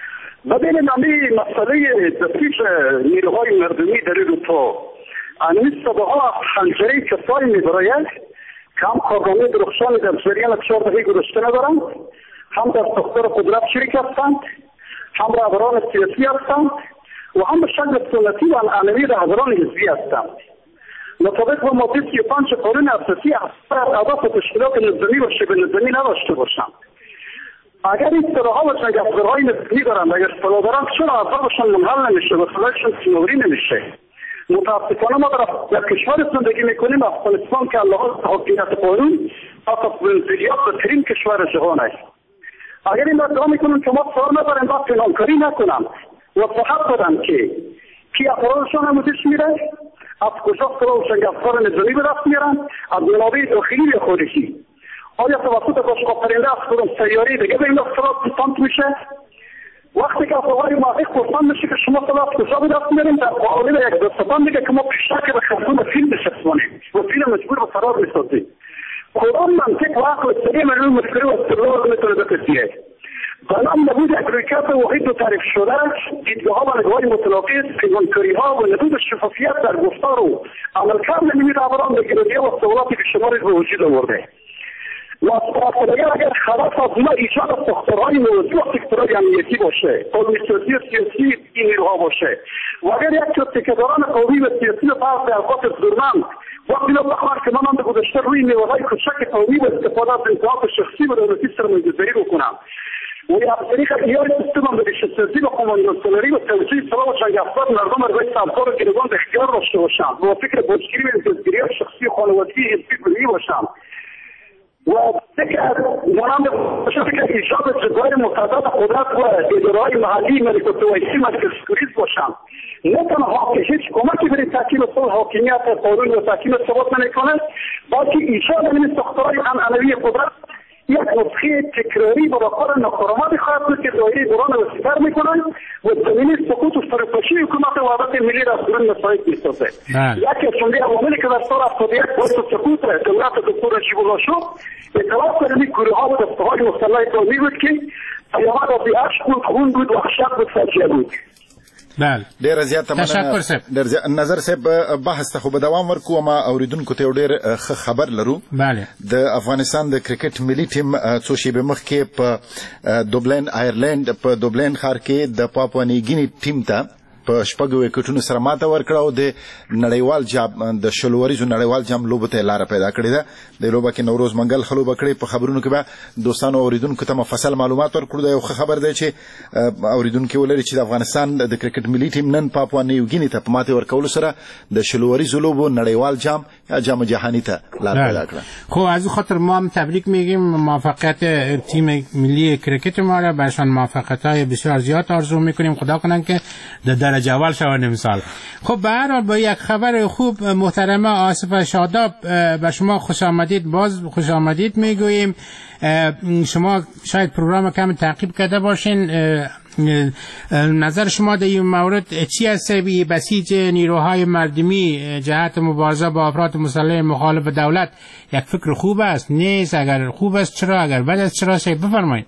ببینید همین مسئله تفتیش نیروهای مردمی در این روزها انیست ها حنجره کسایی میبراید که هم کارنامه درخشانی در جریان 4 دهه گذشته ندارند، هم در ساختار قدرت شریک هستند، هم رهبران سیاسی هستند و هم به شکل سنتی و عنعنوی رهبران حزبی هستند. مطابق با ماده 35 قانون اساسی اهداف تشکیلات نظامی و شبه نظامی نداشته باشند. اگر این سراها و جنگافزارهای نظامی دارند، اگر سلاح دارند، چرا اهدافشان منحل نمیشه و سلاحشان سنوری نمیشه؟ متاسفانه ما در کشور زندگی میکنیم، افغانستان که لحاظ حاکمیت قانون از افغانستان ترین کشور جهان است. اگر این ادعا میکنن که ما سوار نداریم باید پنهانکاری نکنم و صحت دادن که کی افرادشان هموزش میره، از کجا سلاح و جنگافزار نظامی به دست میارن، از منابع داخلی یا خارجی. آیا توسط باشقاپرنده از کدام سیاره دیگه به این سلاح دیسانت میشه؟ وقتی که افرادهای معقی خورسان میشه که شما سلاح از کجا به دست میاریم، در مقابل یک دستان میگه که ما پیشتر به خرطوم فیلم نشستوانیم و فیلم مجبور به فرار میسازیم. کدام منطق و عقل سلیم روی مسئله و استدلال میتونه بکشیه؟ بنام نبود یک رویکرد واحد و تعریف شده، دیدگاه‌ها و نگاه‌های متناقض، پیمانکاری‌ها و نبود شفافیت در گفتار و عملکرد نیروی رهبران به گرفتاری و سوالاتی که شماری به وجود آورده. اگر خلاف از ما ایجاد ساختارهای موضوع و سکتورهای امنیتی باشه، قانون‌سازی و سیاسی این نیروها باشه و اگر یک تکه‌داران قومی و سیاسی و فرض اوقات زورمند وقتی را بخواد که من به گذشته روی نیروهای کوچک قومی و استفاده از انتخاب شخصی و دولتی سرمایه‌گذاری بکنم و یا از طریق اختیار سیستم به ریشه‌سازی و کماندانسالاری و توجیه سلاح و جنگافزار مردم را به سابقار و گروگان به اختیار داشته باشند و فکر بازگیری و امتیازگیری شخصی و خانوادگی حزبی کلی باشند و فکر مانند فکر ایجاد جزایر متضاد قدرت و اداره‌های محلی ملکوتویسی مرکزگریز باشند. نه تنها که هیچ کمکی برای تحکیم صلح حاکمیت قانون و تحکیم ثبات نمی‌کند، بلکه ایجاد این ساختارهای عنعنوی قدرت یک نسخه تکراری با کار ناکارآمدی خواهد بود که دایره دوران وسیع‌تر می‌کنند و زمینه سقوط و فرافکنی حکومت وحدت ملی را برای مسائل می‌سازد. یکی از جمله عواملی که در سال 71 باعث سقوط دولت دکتر نجیب الله شد، اعتراف بر گروه‌ها و دسته‌های مسلح قومی بود که پیامد از اشک بود، خون بود، وحشت بود، فاجعه بود. بله ډیر زیات تشکر صاحب. نظر صاحب بحث ته خو به دوام ورکو، ما اوریدونکو ته ډیر خبر لرو. بله د افغانستان د کرکټ ملي ټیم څو شیبې مخکې په دوبلین آیرلند په دوبلین ښار کې د پاپوا نیوګینی ټیم ته په شپږو وکټونو سره ماته ورکړه او د نړیوال جام د شلوریزو نړیوال جام لوبو ته لار پیدا کړې ده. د لوبه کې نوروز منګل خلوب کړي. په خبرونو کې به دوستانو اوریدونکو ته مفصل معلومات ورکړو. دا یو خبر دی چې اوریدونکو ولري چې د افغانستان د کرکټ ملي ټیم نن پاپوا نیوګینی ته په ماته ورکول سره د شلوریزو لوبو نړیوال جام یا جام جهانی ته لار پیدا کړه. خب از خاطر ما هم تبریک میگیم، موفقیت تیم ملی کرکت ما را برشان موفقیت‌های بسیار زیاد آرزو میکنیم. خدا کنه که درجه اول شوند امسال. خب به هر حال با یک خبر خوب محترمه آصفه شاداب به شما خوش آمدید، باز خوش آمدید میگوییم. شما شاید پروگرام کم تعقیب کرده باشین، نظر شما در این مورد چی است؟ بسیج نیروهای مردمی جهت مبارزه با افراد مسلح مخالف دولت یک فکر خوب است نیست؟ اگر خوب است چرا؟ اگر بد است چرا؟ شاید بفرمایید.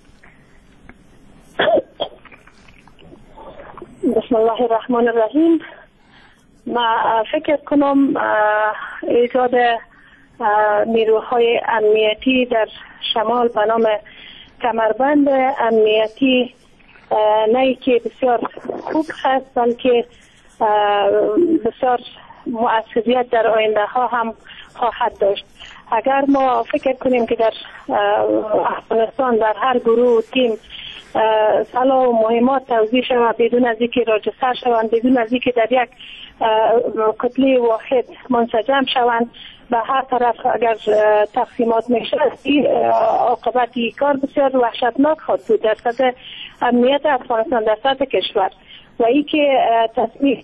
بسم الله الرحمن الرحیم. ما فکر کنم ایجاد نیروهای امنیتی در شمال به نام کمربند امنیتی نه که بسیار خوب هست، بلکه بسیار مؤثریت در آینده ها هم خواهد داشت. اگر ما فکر کنیم که در افغانستان در هر گروه تیم سلاح و مهمات توزیع شود بدون از اینکه راجستر شوند، بدون از اینکه در یک کتله واحد منسجم شوند، به هر طرف اگر تقسیمات میشه عاقبت این کار بسیار وحشتناک خواهد بود در سطح امنیت افغانستان، در سطح کشور. و ای که تصمیم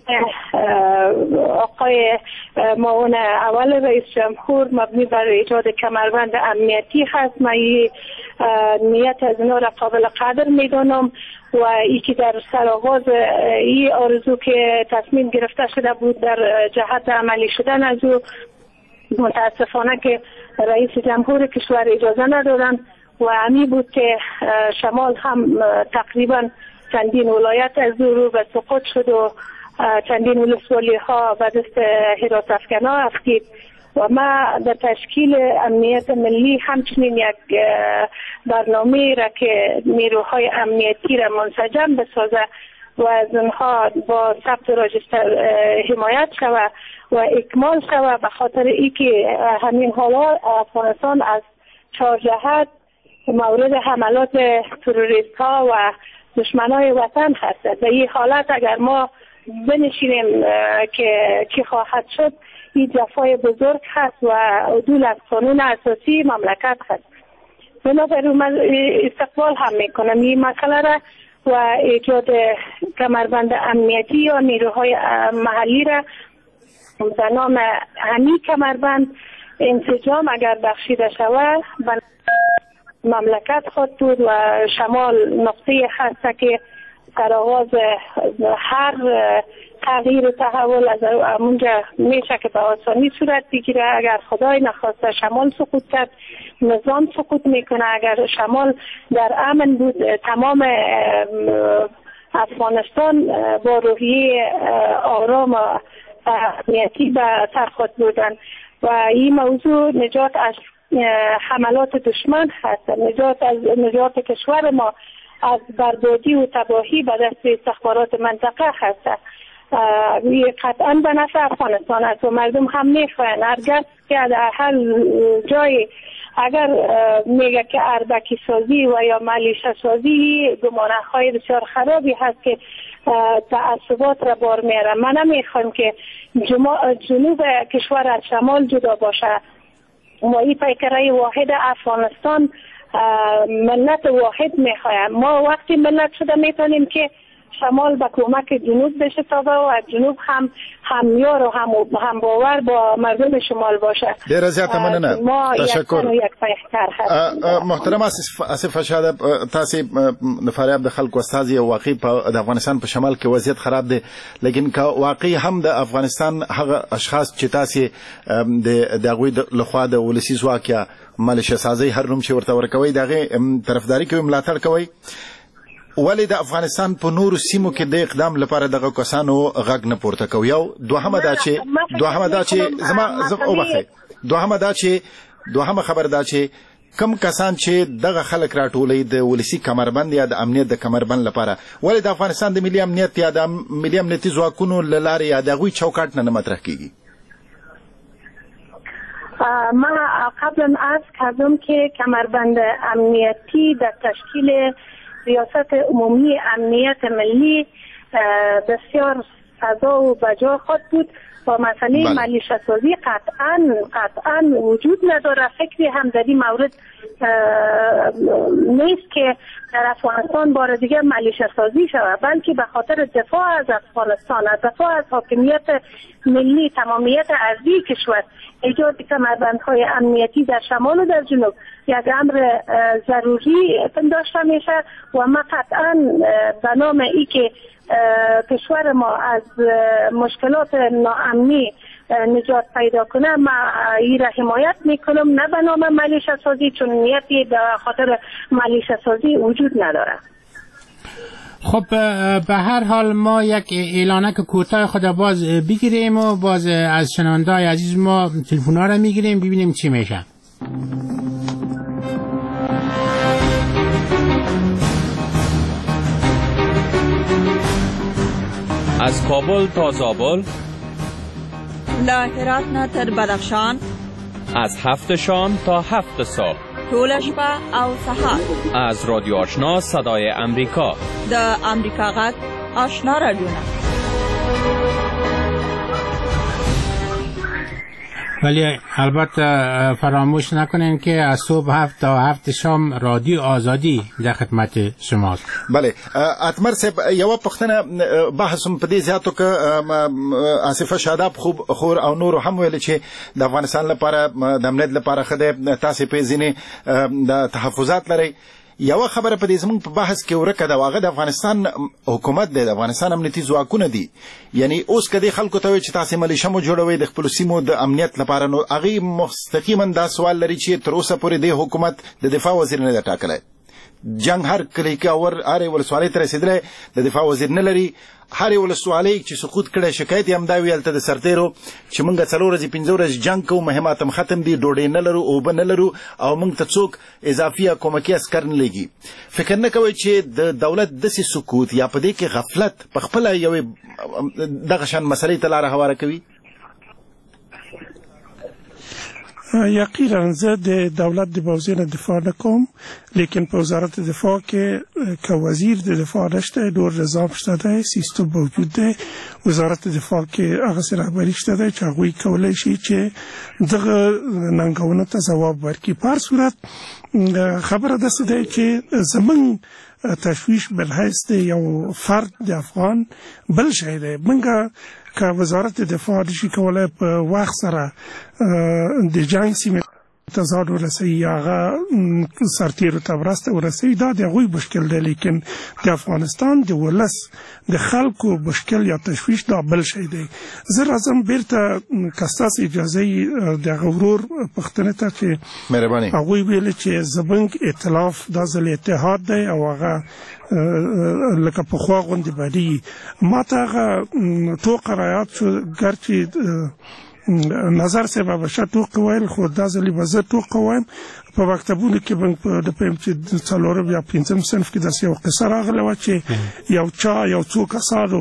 آقای معاون اول رئیس جمهور مبنی بر ایجاد کمربند امنیتی هست، من نیت از اینا را قابل قدر میدانم و ای که در سرآغاز این آرزو که تصمیم گرفته شده بود در جهت عملی شدن از او، متاسفانه که رئیس جمهور کشور اجازه ندادن و همی بود که شمال هم تقریبا چندین ولایت از رو به سقوط شد و چندین ولسوالی ها به دست حراس افکنان افتید و ما در تشکیل امنیت ملی همچنین یک برنامه را که نیروهای امنیتی را منسجم بسازه و از اونها با ثبت راجستر حمایت شود و اکمال شود به خاطر اینکه همین حالا افغانستان از 4 جهت مورد حملات تروریست ها و دشمنای وطن هست. در این حالت اگر ما بنشینیم که چی خواهد شد، این جفای بزرگ هست و عدول از قانون اساسی مملکت هست. بنابراین من استقبال هم میکنم این مسئله را و ایجاد کمربند امنیتی یا نیروهای محلی را به نام همی کمربند انسجام اگر بخشیده شود مملکت خود بود و شمال نقطه هست که در آغاز هر تغییر تحول از اونجا میشه که به آسانی صورت بگیره. اگر خدای نخواسته شمال سقوط کرد نظام سقوط میکنه. اگر شمال در امن بود تمام افغانستان با روحیه آرام و امنیتی به سر خود بودن و این موضوع نجات از حملات دشمن هست، نجات کشور ما از بربادی و تباهی به دست استخبارات منطقه هست. قطعا به نفع افغانستان است و مردم هم میخواهند. هرگز که در هر جای اگر میگه که اربکی سازی و یا ملیشه سازی گمانه های بسیار خرابی هست که تعصبات را بار میاره. من نمیخوام که جنوب کشور از شمال جدا باشه. ما این پیکره واحد افغانستان ملت واحد میخوایم. ما وقتی ملت شده میتونیم که شمال به کمک جنوب بشتابه و جنوب هم همیار و هم باور با مردم شمال باشه. ډیره زیاته مننه. تشکر. محترم آصف شاده، تاسو د فاریاب د خلکو استازي او واقعي د افغانستان په شمال کې وضعیت خراب دی، لیکن که واقعي هم د افغانستان هغه اشخاص چې تاسو د هغوی لخوا د ولسي ځواک یا ملیشه سازي هر نوم چې ورته ورکوي دغه طرفداري کوي، ملاتړ کوي، ولې د افغانستان په نورو سیمو کې د اقدام لپاره دغه کسانو غږ نه پورته کوي؟ یو دوهمه خبر دا چې کم کسان چې دغه خلک راټولې د ولسی کمربند یا د امنیت د کمربند لپاره، ولې د افغانستان د ملي امنیت یا د ملي امنیتي ځواکونو له لارې یا د هغوی چوکاټ نه مطرح کیږي؟ من قبلا عرض کردم که کمربند امنیتی در تشکیل ریاست عمومی امنیت ملی بسیار سزا و بجا خود بود و مسئله ملیشه سازی قطعا وجود نداره. فکری هم در این مورد نیست که در افغانستان بار دیگر ملیشه سازی شود، بلکه به خاطر دفاع از افغانستان، از دفاع از حاکمیت ملی، تمامیت ارضی کشور، ایجاد کمربندهای امنیتی در شمال و در جنوب یک امر ضروری پنداشته میشه و ما قطعا به نام ای که کشور ما از مشکلات ناامنی نجات پیدا کنه ما ای را حمایت میکنم، نه به نام ملیشه سازی، چون نیتی به خاطر ملیشه سازی وجود نداره. خب به هر حال ما یک اعلانک کوتاه خود باز بگیریم و باز از شنونده‌های عزیز ما تلفن‌ها را میگیریم ببینیم چی میشه. از کابل تا زابل، له هرات نه تر بدخشان، از 7 شام تا 7 صبح، ټول شپه او سهار، از رادیو آشنا صدای امریکا، د امریکا غږ آشنا رادیوونه. ولی البته فراموش نکنین که از صبح 7 تا 7 شام رادیو آزادی در خدمت شماست. بله اتمر صاحب یو پختنه بحثم په دې زیاتو کې آصف شاداب خوب خور او نور هم ویل چې د افغانستان لپاره د امنیت لپاره خدای تاسو په ځینې د تحفظات لري. یو خبره په دې زموږ په بحث کې ورکه دا واغه د افغانستان حکومت دی، د افغانستان امنیتي ځواکونه دي، یعنی اوس کدي خلکو ته چې تاسو ملیشه مو جوړوي د خپل سیمو د امنیت لپاره، نو هغه مستقیما دا سوال لري چې تر اوسه پورې د حکومت د دفاع وزیر نه ټاکلی، جنگ هر کلی کې اور هر ولسوالۍ ته رسیدلی د دفاع وزیر نه لري هر ولسوالۍ چې سقوط کړی شکایت یې همدا ویل ته د سرتیرو چې موږ 4 ورځې 5 ورځې جنگ کوو مهمات هم ختم دي ډوډۍ نه لرو اوبه نه لرو او موږ ته څوک اضافي یا کومکي عسکر نه لګي فکر نه کوئ چې د دولت داسې سقوط یا په دې کې غفلت په خپله یوې دغه شان مسلې ته لاره هواره کوي یقینا زه د دولت د موضوع نه دفاع نکوم لیکن په وزارت دفاع کې که وزیر د دفاع نشته ډور نظام شته دی سیستم موجود دی وزارت دفاع کې هغه سره رهبري شته دی چې هغوی کولی شي چې دغه ننګونو ته ځواب ورکړي په هر صورت خبره داسې دی چې زموږ تشویش بالحیث د یو فرد د افغان بل شی دی موږ که وزارت دفاع نشي کولی په وخت سره د جنګ سیمې ته ځان ورسوي هغه سرتیرو ته مرسته ورسوي دا د هغوی مشکل دی لیکن د افغانستان د ولس د خلکو مشکل یا تشویش دا بل شی دی زه راځم بیرته که ستاسو اجازه وي د هغه ورور پوښتنې ته چې هغوی ویلې چې زموږ ائتلاف دا ځل اتحاد دی او هغه لکه پخوا غوندې بدي ما ته هغه ټوکه رایاد شو ګرچې نظر صاحب به ښه ټوکه ویل خو دا ځلې به زه ټوکه وایم په مکتبونو کې موږ د پوهیم چې 4 یا 5 صنف کې داسې یوه قصه راغله وه چې یو څو کسانو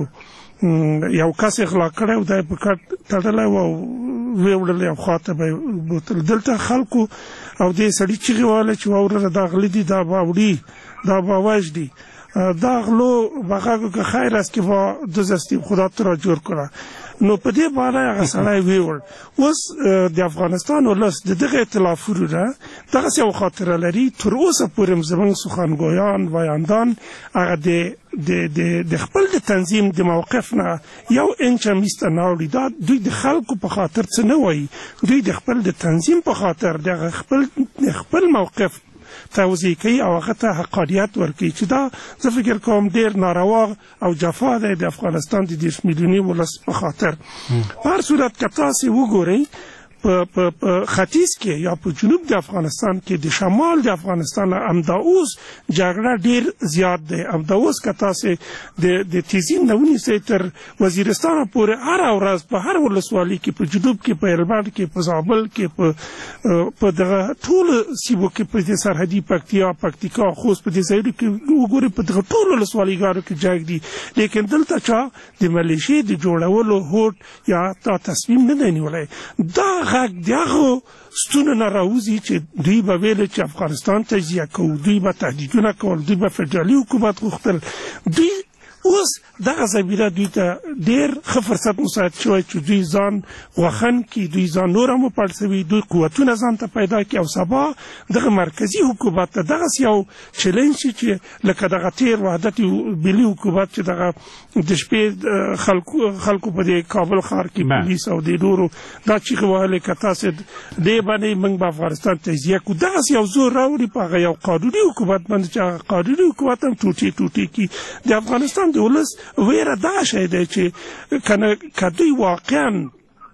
یو کس یې غلا کړی و دا یې په کټ تړلی و او ویې وړلی او خوا ته به یې بوتل دلته خلکو او دې سړي چیغې وهلې چې واوره دا غلی دي دا به وړي دا به وژدي دا غلو به غږ که خیر است که با دزستی خدا تو را جور کنه نو په دې باندې هغه سړی ویوړ اوس د افغانستان ولس د دغه ائتلافونو نه دغسې یو خاطره لري تر اوسه پورې زموږ سخنګویان وایندان هغه د خپل د تنظیم د موقف نه یو انچ هم ایسته نه اوړي دا دوی د خلکو په خاطر څه نه وایي دوی د خپل د تنظیم په خاطر د خپل موقف توضیح کوي او هغه ته حقانیت ورکوي چې دا زه فکر کوم ډېر ناروا او جفا دی د افغانستان د 10 میلیوني ولس په خاطر په هر صورت که تاسې وګورئ په ختیځ کې یا په جنوب د افغانستان کې د شمال د افغانستان همدا اوس جګړه ډیر زیات دی همدا اوس که تاسې د تیزین نه ونیسئ تر وزیرستانه پورې هره ورځ په هر ولسوالۍ کې په جنوب کې په هلمند کې په زابل کې په دغه ټولو سیمو کې په دې سرحدي پکتیکا خوست په دې ځایونو کې وګورئ په دغه ټولو ولسوالیګانو کې جنګ دي لیکن دلته چا د ملیشې د جوړولو هوډ یا دا تصمیم نه دی نیولی دا غږ د هغو ستونو نه راوځي چې دوی به ویل چې افغانستان تجزیه کوو دوی به تهدیدونه کول دوی به فدرالي حکومت غوښتل دوی اوس دغه زمینه دوی ته ډېر ښه فرصت مساعد شوی چې دوی ځان غوښن کړي دوی ځان نور هم وپړسوي دوی قوتونه ځان ته پیدا کړي او سبا دغه مرکزي حکومت ته دغسې یو چلنج شي چې لکه دغه تېر وحدت ملي حکومت چې دغه د شپې خلکو په دې کابل ښار کې پولیس او د نورو دا چیغې وهلې که تاسې دې باندې موږ به افغانستان تجزیه کړو دغسې یو زور راوړي په هغه یو قانوني حکومت باندې چې هغه قانوني حکومت هم ټوټې کړي د افغانستان د ولس ویره دا شی دی چې که دوی واقعا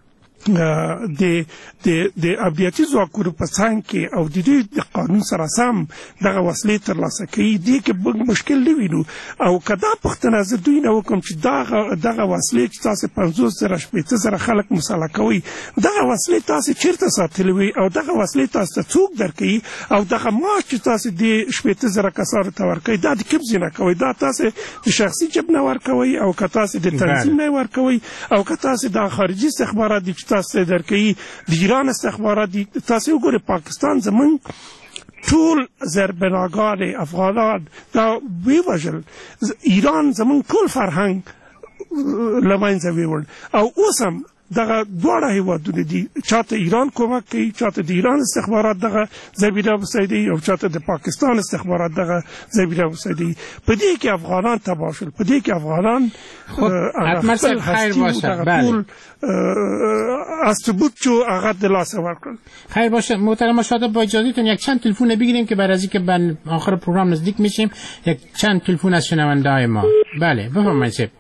د امنیتي ځواکونو په څنګ کې او د دوی د قانون سره سم دغه وسلې ترلاسه کوي دې کې موږ مشکل نه وینو او که دا پوښتنه زه دوی نه وکړم چې دغه وسلې چې تاسې 50,000 خلک مسله کوئ دغه وسلې تاسې چیرته ساتلې وي او دغه وسلې تاسو ته څوک درکوي او دغه معاش چې تاسې د 50,000 کسانو ته ورکوئ دا د کوم ځای نه کوئ دا تاسې د شخصي جیب نه ورکوئ او که تاسې د تنظیم نه ورکوئ او که تاسې د خارجي استخبارات دي تاسو درکوي د ایران استخبارات دي تاسو وګورئ پاکستان زموږ ټول زربناګان افغانان دا ویوژل ایران زموږ ټول فرهنګ له منځه ویوړ او اوس هم دغه دواړه هیوادونه دي چاته ایران کمک کوي چاته د ایران استخبارات دغه زمینه مساعدوي او چاته د پاکستان استخبارات دغه زمینه مساعدوي په دې کې افغانان تباه شول په دې کې افغانان حتما خیر باشه ټول استبود چو هغه د لاسه ورکړل خیر باشه محترم شاده با اجازهتون یک چند تلفن بگیریم که بعد از اینکه به آخر پروگرام نزدیک میشیم یک چند تلفن از شنونده‌های ما بله بفرمایید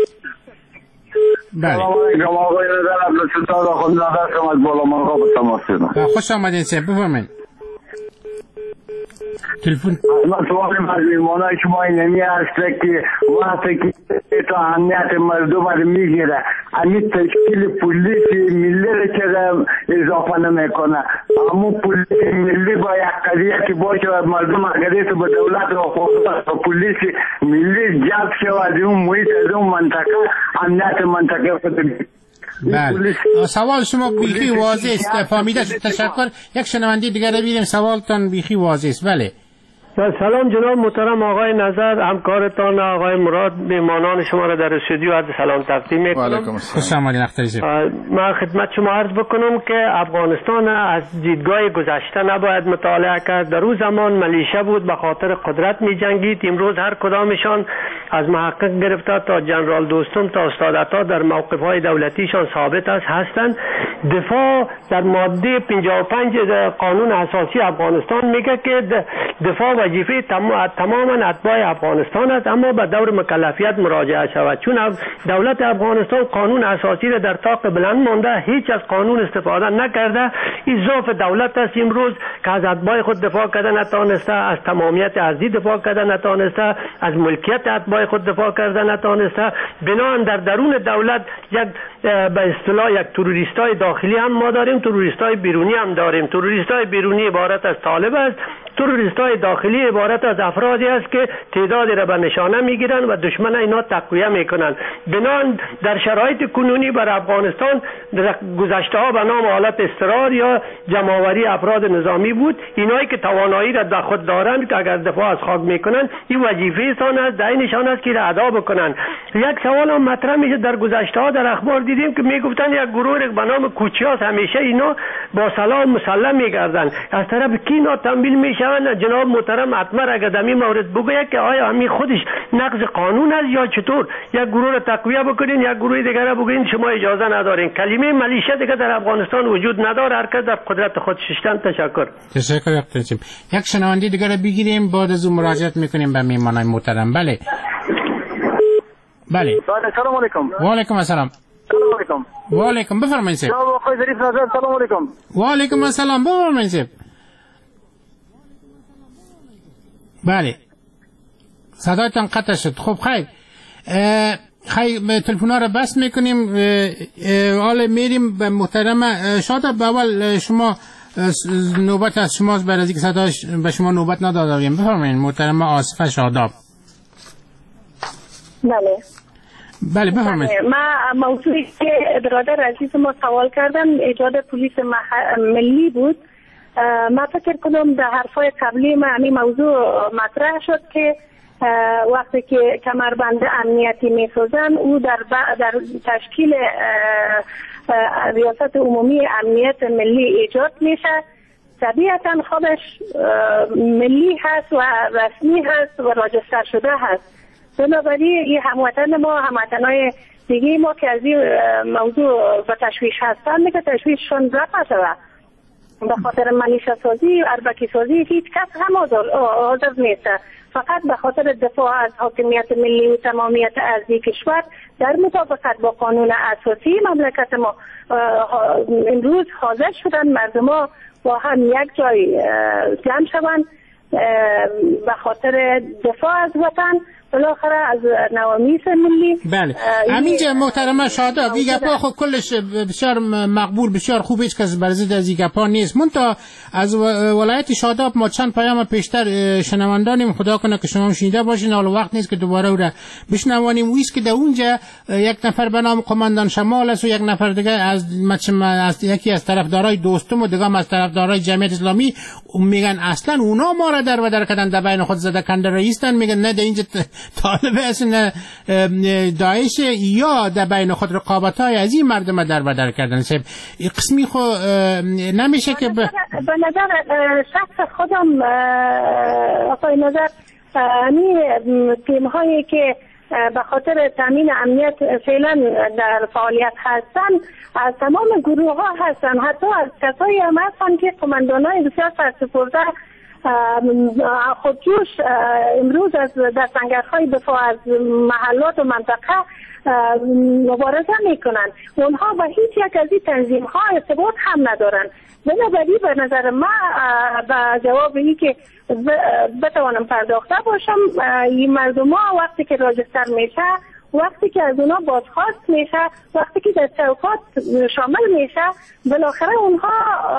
بله آقای نظر عبدالستار آخوند نظر شما از بالا مرغا به تماس دادم خوش آمدین سید بفرمایید تلفن من سوال مهمانای شما اینمی است که وقتی که تو امنیت مردم رو میگیره همین تشکیل پلیس ملی رو چرا اضافه نمیکنه؟ اما پلیس ملی با یک قضیه باشه و مردم اگر تو به دولت و پلیس ملی جلب شود از اون محیط از اون منطقه امنیت منطقه خود. بله سوال شما بیخی واضح است فهمیده شد. تشکر. یک شنونده دیگر رو بیریم سوالتان بیخی واضح است. بله سلام جناب محترم آقای نظر همکارتان آقای مراد میهمانان شما را در استودیو عرض سلام تقدیم میکنم. خوش آمدید اختری. من خدمت شما عرض بکنم که افغانستان از دیدگاه گذشته نباید مطالعه کرد. در اون زمان ملیشه بود به خاطر قدرت می جنگید. امروز هر کدامشان از محقق گرفته تا جنرال دوستم تا استاد عطا در موقف های دولتیشان ثابت است هستند. دفاع در ماده 55 قانون اساسی افغانستان میگه که دفاع وظیفه تماما اتباع افغانستان است، اما به دور مکلفیت مراجعه شود. چون دولت افغانستان قانون اساسی را در طاق بلند مانده، هیچ از قانون استفاده نکرده. این ضعف دولت است امروز که از اتباع خود دفاع کرده نتانسته، از تمامیت ارضی دفاع کرده نتانسته، از ملکیت اتباع خود دفاع کرده نتانسته. بنابراین در درون دولت یک به اصطلاح یک تروریستای داخلی هم ما داریم، تروریستای بیرونی هم داریم. تروریستای بیرونی عبارت از طالب است، تروریستای داخلی عبارت از افرادی است که تعدادی را به نشانه میگیرند و دشمن اینا تقویه میکنند. بنابراین در شرایط کنونی بر افغانستان گذشته ها به نام حالت اضطرار یا جمعآوری افراد نظامی بود. اینایی که توانایی را در خود دارند که اگر دفاع از خاک میکنند این وظیفه تان است، دینشان است که را ادا بکنند. یک سوال هم مطرح میشه، در گذشته ها در اخبار دیدیم که میگفتن یک گروه به نام کوچیاس همیشه اینا با سلاح مسلح میگردند. از طرف کی اینا تمویل میشوند؟ جناب محترم حتما اگر در این مورد بگوید که آیا همین خودش نقض قانون است یا چطور؟ یک گروه را تقویه بکنین، یک گروه دیگر را بگوین شما اجازه ندارین. کلمه ملیشه دیگه در افغانستان وجود نداره، هر کس در قدرت خود ششتن. تشکر. یک شنونده دیگر را بگیریم، بعد از اون مراجعت میکنیم به میهمانان محترم. بله سلام علیکم. و علیکم السلام. سلام علیکم. و علیکم بفرمایید. جناب آقای ظریف نظر سلام علیکم. و علیکم السلام بفرمایید. بله صدایتان قطع شد. خب خیلی تلفن‌ها رو بس میکنیم. حالا میریم به محترم شاداب. به اول شما نوبت از شماست، برای اینکه صداش به شما نوبت ندادیم. بفرمایید محترم آصفه شاداب. بله بفرمایید. من موضوعی که برادر عزیز ما سوال کردن ایجاد پلیس ملی بود. من فکر کنم در حرفای قبلی من همین موضوع مطرح شد که وقتی که کمربند امنیتی میسازن او در تشکیل ریاست عمومی امنیت ملی ایجاد میشه. طبیعتا خودش ملی هست و رسمی هست و راجستر شده هست. بنابراین این هموطن ما، هموطنهای دیگه ما که از این موضوع به تشویش هستن دیگه تشویششون رفع شده. به خاطر ملیشه سازی، اربکی سازی هیچ کس هم حاضر نیست. فقط به خاطر دفاع از حاکمیت ملی و تمامیت ارضی کشور در مطابقت با قانون اساسی مملکت ما امروز حاضر شدن مردم ها با هم یک جای جمع شوند به خاطر دفاع از وطن، بالاخره از نوامیس ملی. بله همینجا محترمه شاداب این گپا خب کلش بسیار مقبول، بسیار خوب، هیچ کس بر ضد از این گپا نیست. منتها از ولایت شاداب ما چند پیام پیشتر شنوندانیم، خدا کنه که شما شنیده باشین، حالا وقت نیست که دوباره او را بشنوانیم. اویست که در اونجا یک نفر به نام قماندان شمال است و یک نفر دیگه از یکی از طرفدارای دوستم و دیگه از طرفدارای جمعیت اسلامی میگن اصلا اونا ما را در و در کردن، در بین خود زده کنده رئیسن. میگن نه در اینجا طالب اصلا داعش یا در بین خود رقابت‌های از این مردم در و در کردن. قسمی خو نمیشه که به نظر شخص خودم آقای نظر همین تیم‌هایی که به خاطر تامین امنیت فعلا در فعالیت هستن از تمام گروه ها هستن، حتی از کسایی هم هستن که قماندانای بسیار سرسپرده خودجوش امروز در سنگرهای دفاع از محلات و منطقه مبارزه میکنن. اونها با هیچ یک از این تنظیم ها ارتباط هم ندارن. بنابراین به نظر من به جواب این که بتوانم پرداخته باشم، این مردم ها وقتی که راجستر میشه، وقتی که از اونا بازخواست میشه، وقتی که در چوکات شامل میشه، بالاخره اونها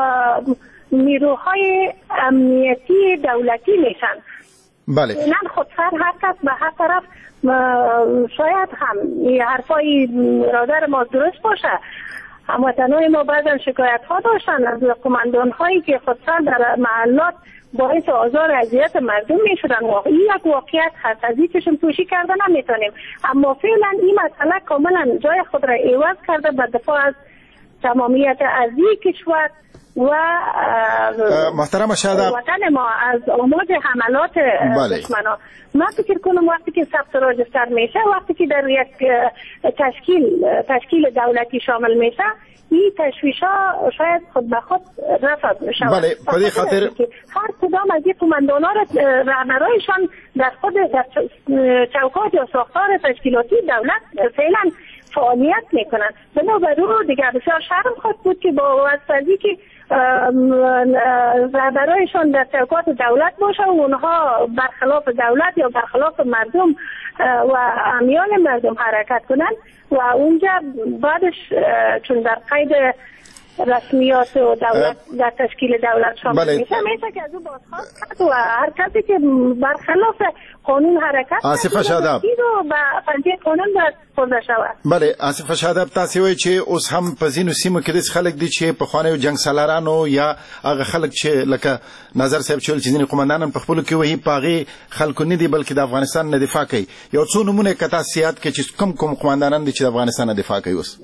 نیروهای امنیتی دولتی میشن. بله. اینن خودسر هر کس به هر طرف، شاید هم این حرفای برادر ما درست باشه، هموطنان ما بعضا شکایت ها داشتن از قماندان هایی که خودسر در محلات باعث آزار اذیت مردم می شدن. این یک واقعیت هست، از این چشم پوشی کرده نمیتونیم، اما فعلا این مسئله کاملا جای خود را عوض کرده به دفاع از تمامیت ارضی کشور و محترم شاداب وطن ما از آماج حملات دشمنان. من فکر کنم وقتی که ثبت راجستر میشه، وقتی که در یک تشکیل دولتی شامل میشه، این تشویش ها شاید خود به خود رفع شود. بله، بدی خاطر هر کدام از این قماندان ها رهبرایشان در خود در چوکات یا ساختار تشکیلاتی دولت فعلا فعالیت میکنن. بنابراین دیگر بسیار شرم خود بود که با واسطه که رهبرایشان در چوکات دولت باشه و اونها برخلاف دولت یا برخلاف مردم و امیال مردم حرکت کنن و اونجا بعدش چون در قید رسمیات و دولت در تشکیل دولت شامل میشه که از او بازخواست کرد و هر کسی که برخلاف قانون حرکت آصف شاداب رو به پنجه قانون باید خورده شود. بله، آصف شاداب تاسې وایي چې اوس هم په ځینو سیمو کې داسې خلک دي چې پخوانیو جنګ سالارانو یا هغه خلک چې لکه نظر صاحب چې ویل چې ځینې قمندانان په خپلو کې وایي په هغې خلکو نه دي بلکې د افغانستان نه دفاع کوي. یو څو نومونه یې که تاسو یاد کړئ چې کوم قمندانان دي چې د افغانستان نه دفاع کوي اوس؟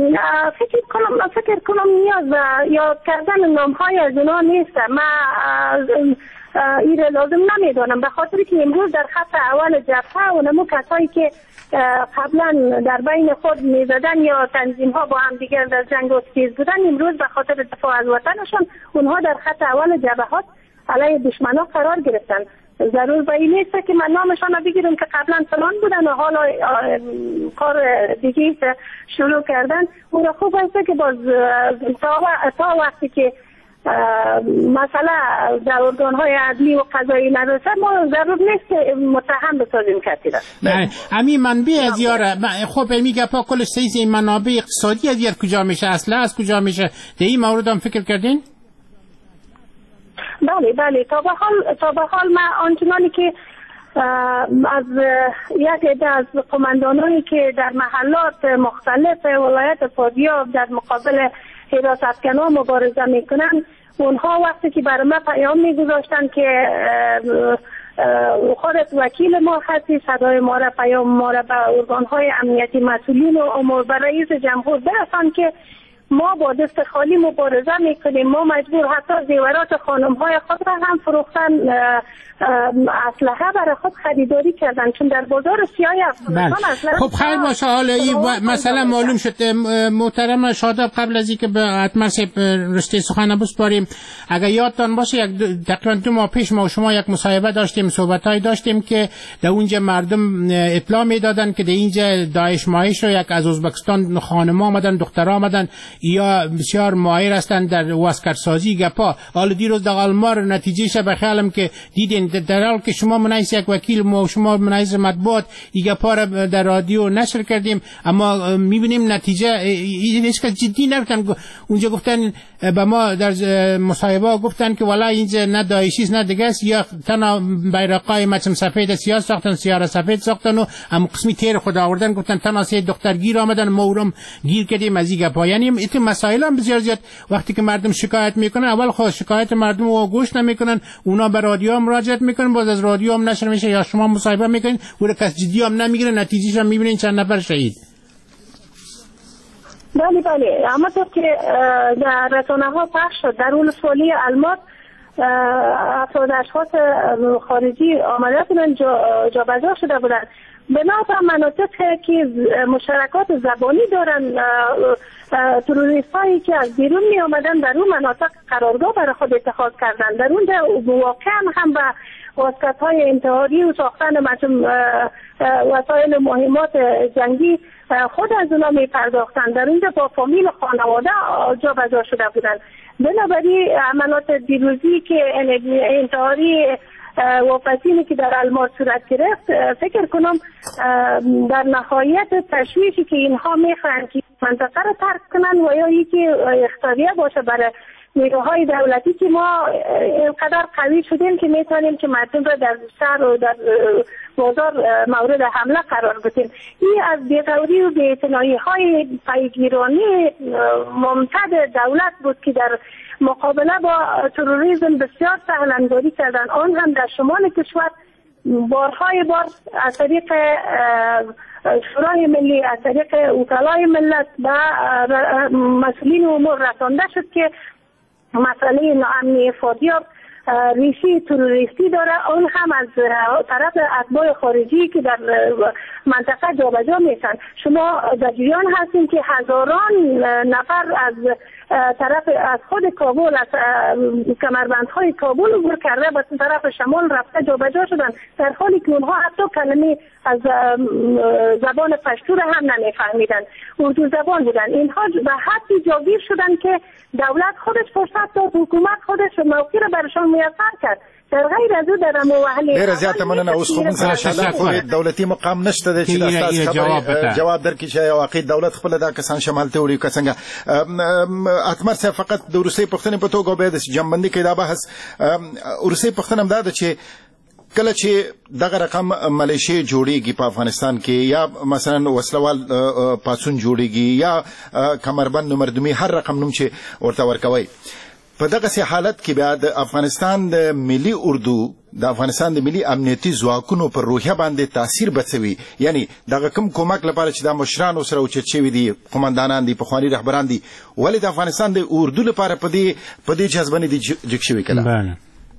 فکر کنم نیاز یاد کردن نام های از اونا نیست. من این لازم نمیدونم، به خاطر که امروز در خط اول جبهه اونمو کسایی که قبلا در بین خود میزدن یا تنظیم ها با هم دیگر در جنگ و تیز بودن، امروز به خاطر دفاع از وطنشان اونها در خط اول جبهات علیه دشمنان قرار گرفتن. ضرور به این نیست که من نامشان رو بگیرم که قبلا فلان بودن و حالا کار دیگه شروع کردن. اون را خوب است که باز تا وقتی که مسئله در ارگان‌های عدلی و قضایی نرسد، ما ضرور نیست متهم بسازیم کسی را. نه امی منبع از یاره خب میگه پا کل سیز این منابع اقتصادی از یار کجا میشه، اصلا از کجا میشه؟ در این مورد هم فکر کردین؟ بله تا به حال من آنچنانی که از یک عده از قماندانانی که در محلات مختلف ولایت فاریاب در مقابل حراستکنان مبارزه میکنن، اونها وقتی که برای ما پیام میگذاشتن که خودت وکیل ما هستی، صدای ما را پیام ما را به ارگان‌های امنیتی مسئولین و امور به رئیس جمهور برسان که ما با دست خالی مبارزه میکنیم. ما مجبور حتی زیورات خانم‌های خود را هم فروختن، اسلحه برای خود خریداری کردن، چون در بازار سیاه افغانستان اسلحه. خب خیر باشه، حالا این مثلا معلوم شد. محترم شاداب، قبل از اینکه به اتمر صاحب رشته سخن بسپاریم، اگر یادتان باشه تقریبا 2 ماه پیش ما و شما یک مصاحبه داشتیم، صحبتایی داشتیم که در اونجا مردم اطلاع میدادن که در اینجا داعش مایش رو یک از ازبکستان خانم آمدن، دختر آمدن یا بسیار ماهر هستند در واسکرسازی گپا. حالا دیروز در آلمار نتیجهش به خیالم که دیدین، در حال که شما منعیس یک وکیل ما و شما منعیس مطبوعات این گپا را در رادیو نشر کردیم، اما میبینیم نتیجه هیچ کس جدی نگفتن. اونجا گفتن به ما در مصاحبه گفتن که والا اینجا نه داعشی است نه دیگه است، یا تنها بیرقای مچم سفید سیاه ساختن، سیاره سفید ساختن و هم قسمی تیر خود آوردن، گفتن تنها 3 دختر گیر آمدن، ما اورم گیر کردیم از این گپا. یعنی این مسائل هم بسیار زیاد وقتی که مردم شکایت میکنن، اول خود شکایت مردم رو گوش نمیکنن، اونا به رادیو هم مراجعه میکنن، باز از رادیو هم نشر میشه یا شما مصاحبه میکنین و کس جدی هم نمیگیره، نتیجهش هم میبینین چند نفر شهید. بله اما تو که در رسانه ها پخش شد در ولسوالی الماس افراد اشخاص خارجی آمده بودن، جابجا شده بودن بنا به مناطق که مشترکات زبانی دارن، تروریست هایی که از بیرون می آمدن در اون مناطق قرارگاه برای خود اتخاذ کردن. در اونجا واقعا هم به واسطه های انتحاری و ساختن وسایل مهمات جنگی خود از اونا می پرداختن. در اونجا با فامیل و خانواده جا به جا شده بودن. بنابراین عملات دیروزی که انتحاری واپسینی که در الماس صورت گرفت، فکر کنم در نهایت تشویشی که اینها میخواهند که منطقه رو ترک کنن و یا یکی اختیاریه باشه برای نیروهای دولتی که ما اینقدر قوی شدیم که میتونیم که مردم را در شهر و در بازار مورد حمله قرار بدیم. این از بی‌غوری و بی‌اعتنایی های پیگیرانی ممتد دولت بود که در مقابله با تروریسم بسیار سهلنگاری کردن، آن هم در شمال کشور بارهای بار از طریق شورای ملی، از طریق وکلای ملت و مسئولین امور رسانده شد که مسئله ناامنی فاضیاب ریشه تروریستی داره، آن هم از طرف اتباع خارجی که در منطقه جابجا میشن. شما در جریان هستین که هزاران نفر از طرف از خود کابل، از کمربندهای کابل عبور کرده به طرف شمال رفته جابجا شدن، در حالی که اونها حتی کلمه از زبان پشتو را هم نمیفهمیدن، اردو زبان بودن. اینها به حدی جاگیر شدن که دولت خودش فرصت داد، حکومت خودش موقعی را برشان میسر کرد. در غیر از او در محل ډیره زیاته مننه. اوس خو موږ سره شته دولتي مقام نشته دی چې د تاسو خبرې جواب درکړي چې واقعي دولت خپل دا کسان شمال ته وړي که څنګه. اتمر صاحب فقط د روسي پښتنې په توګه به د جنبندي کې دا بحث روسي پښتنم دا ده چې کله چې دغه رقم ملیشیا جوړیږي په افغانستان کې یا مثلا وسلوال پاسون جوړیږي یا کمربند مردمي هر رقم نوم چې ورته ورکوي، په دغه حالت کې بیا د افغانستان د ملي اردو د افغانستان د ملي امنیتي ځواکونو پر روحیه باندې تاثیر بڅوي، یعنی دغه کوم کومک لپاره چې د مشرانو سره اوچت شوي دي، قومندانان دي، پخواني رهبران دي، ولې د افغانستان د اردو لپاره په دې جذبه نه دي جګ شوي کله؟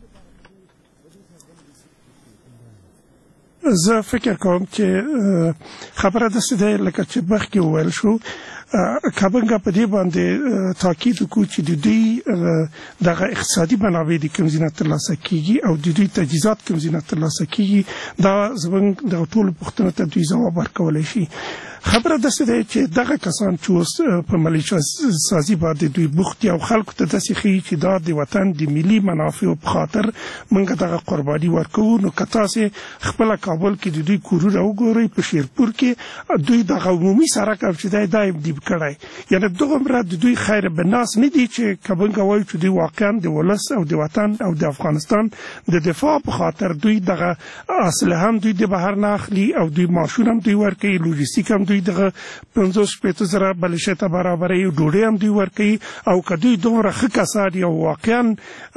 زه فکر کوم چې خبره داسې ده لکه چې مخکې وویل شو، کابنګه په دې باندې تاکید وکړو چې د دوی دغه اقتصادي منابع د کوم ځای نه ترلاسه کیږي او د دوی تجهیزات کوم ځای نه ترلاسه کیږي، دا زموږ د ټولو پوښتنو ته دوی ځواب ورکولی شي. خبره داسې ده چې دغه کسان چې اوس په ملیشیا سازي باندې دوی بوخت دي او خلکو ته داسې ښیي چې دا د وطن د ملي منافعو په خاطر موږ دغه قرباني ورکوو. نو که تاسې خپله کابل کې د دوی کورونه وګورئ، په شیرپور کې دوی دغه عمومي سړک چې دی دا یې ډیب کړی، یعنې دومره د دوی خیر بناس نه دي چې که موږ وایو چې دوی واقعا د ولس او د وطن او د افغانستان د دفاع په خاطر دوی دغه اسلحه هم دوی د بهر نه اخلي او دوی معاشونه هم دوی ورکوي، لوجستیک هم دوی دغه 50-60 بلشې ته برابروي، ډوډۍ هم دوی ورکوي. او که دوی دومره ښه کسان دي او واقعا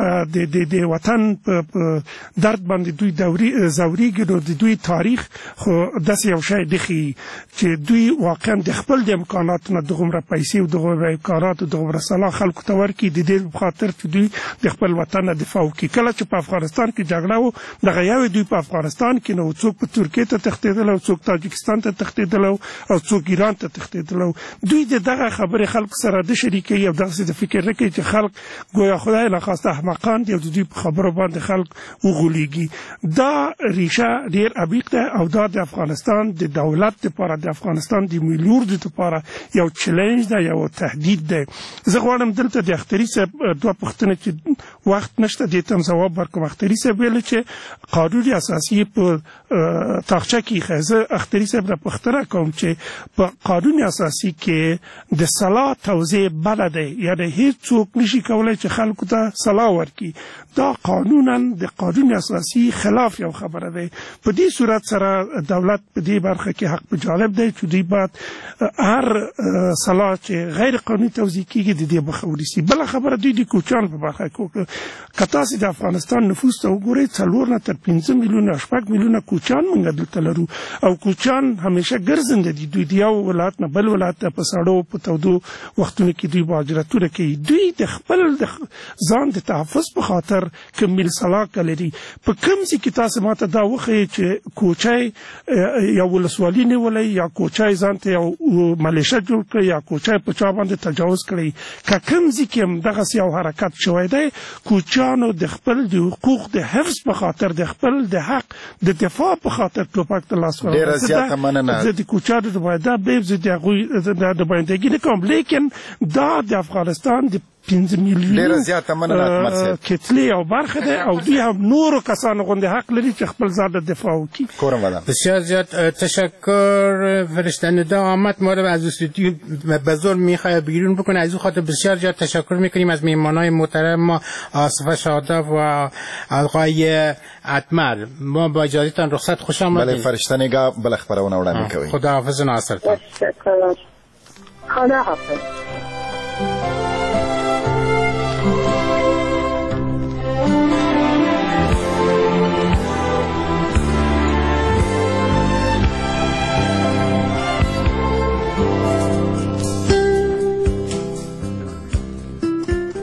د وطن په درد باندې دوی ځورېږي، نو د دوی تاریخ خو داسې یو شی نه ښیي چې دوی واقعا د خپل د امکاناتو نه دغومره پیسې او دغومره امکانات او دغومره سلاح خلکو ته ورکړي د دې په خاطر چې دوی د خپل وطن نه دفاع وکړي. کله چې په افغانستان کې جګړه و، دغه یو دوی په افغانستان کې نو څوک په ترکیې ته تښتېدل او څوک تاجکستان ته تښتېدل او څوک ایران ته تښتېدل. دوی د دغه خبرې خلکو سره د شریکوي او دغسې د فکر نه کوي چې خلک ګویا خدای ناخواسته احمقان دي او د دوی په خبرو باندې خلک وغولیږي. دا ریشه ډېر عمیق ده او دا د افغانستان د دولت لپاره، د افغانستان د ملي اردو لپاره یو چلنج ده، یو تهدید ده. زه غواړم دلته د اختري صاحب دوه پوښتنې چې وخت نشته دې ته هم ځواب ورکړم. اختري صاحب ویل چې قانون اساسي په تاخچه کې ایښی. زه اختري صاحب نه پوښتنه کوم چې په قانون اساسي کې د سلا توزیع بله دی، یعنی هیڅوک نشي کولی چې خلکو ته سلا ورکړي. دا قانونا د قانون اساسي خلاف یو خبره دی. په دې صورت سره دولت په دې برخه کې حق په جانب دی چې دوی باید هر سلاح چې غیر قانوني توزیع کیږي د دې مخه ونیسي. بله خبره دوی د کوچیانو په برخه کې که تاسې د افغانستان نفوس ته وګورئ 4 نه تر 5 میلیونه 6 میلیونه کوچیان موږ دلته لرو او کوچیان همیشه ګرځنده دي. دوی د یو ولایت نه بل ولایت ته په سړو په تودو وختونو کې دوی مهاجرتونه کوي. دوی د خپل ځان د تحفظ په خاطر کوم میل سلاح لري. په کوم ځای کې تاسو ماته دا وښیئ چې کوچی یا ولسوالي نیولی یا کوچی ځان ته یو ملیشه جوړ کړي یا کوچی په چا باندې تجاوز کړي. که کوم ځای کې هم دغسې یو حرکت شوی دی کوچیانو د خپل د حقوق د حفظ په خاطر د خپل د حق د دفاع په خاطر ټوپک ته لاس ورکړي. ډېره زیاته مننه. زه د کوچیانو د باید دا بیب زه د هغوی د بایندګي نه کوم لیکن دا د افغانستان د 5 میلیون کتلې او برخه ده او دوی هم نورو کسانو غوندې حق لري چې خپل ځان دفاع وکړي. بسیار زیاد تشکر فرشته‌ندا آمد ما رو از استودیو به زور میخواد بیرون بکنه. از اون خاطر بسیار زیاد تشکر میکنیم از میهمانای محترم ما آصفه شاداب و آقای اتمر. ما با اجازهتان رخصت خوش آمدید. بله فرشته‌نگاه بله خبرونه وړاندې کوي. خداحافظ ناصرتان. خدا حافظ.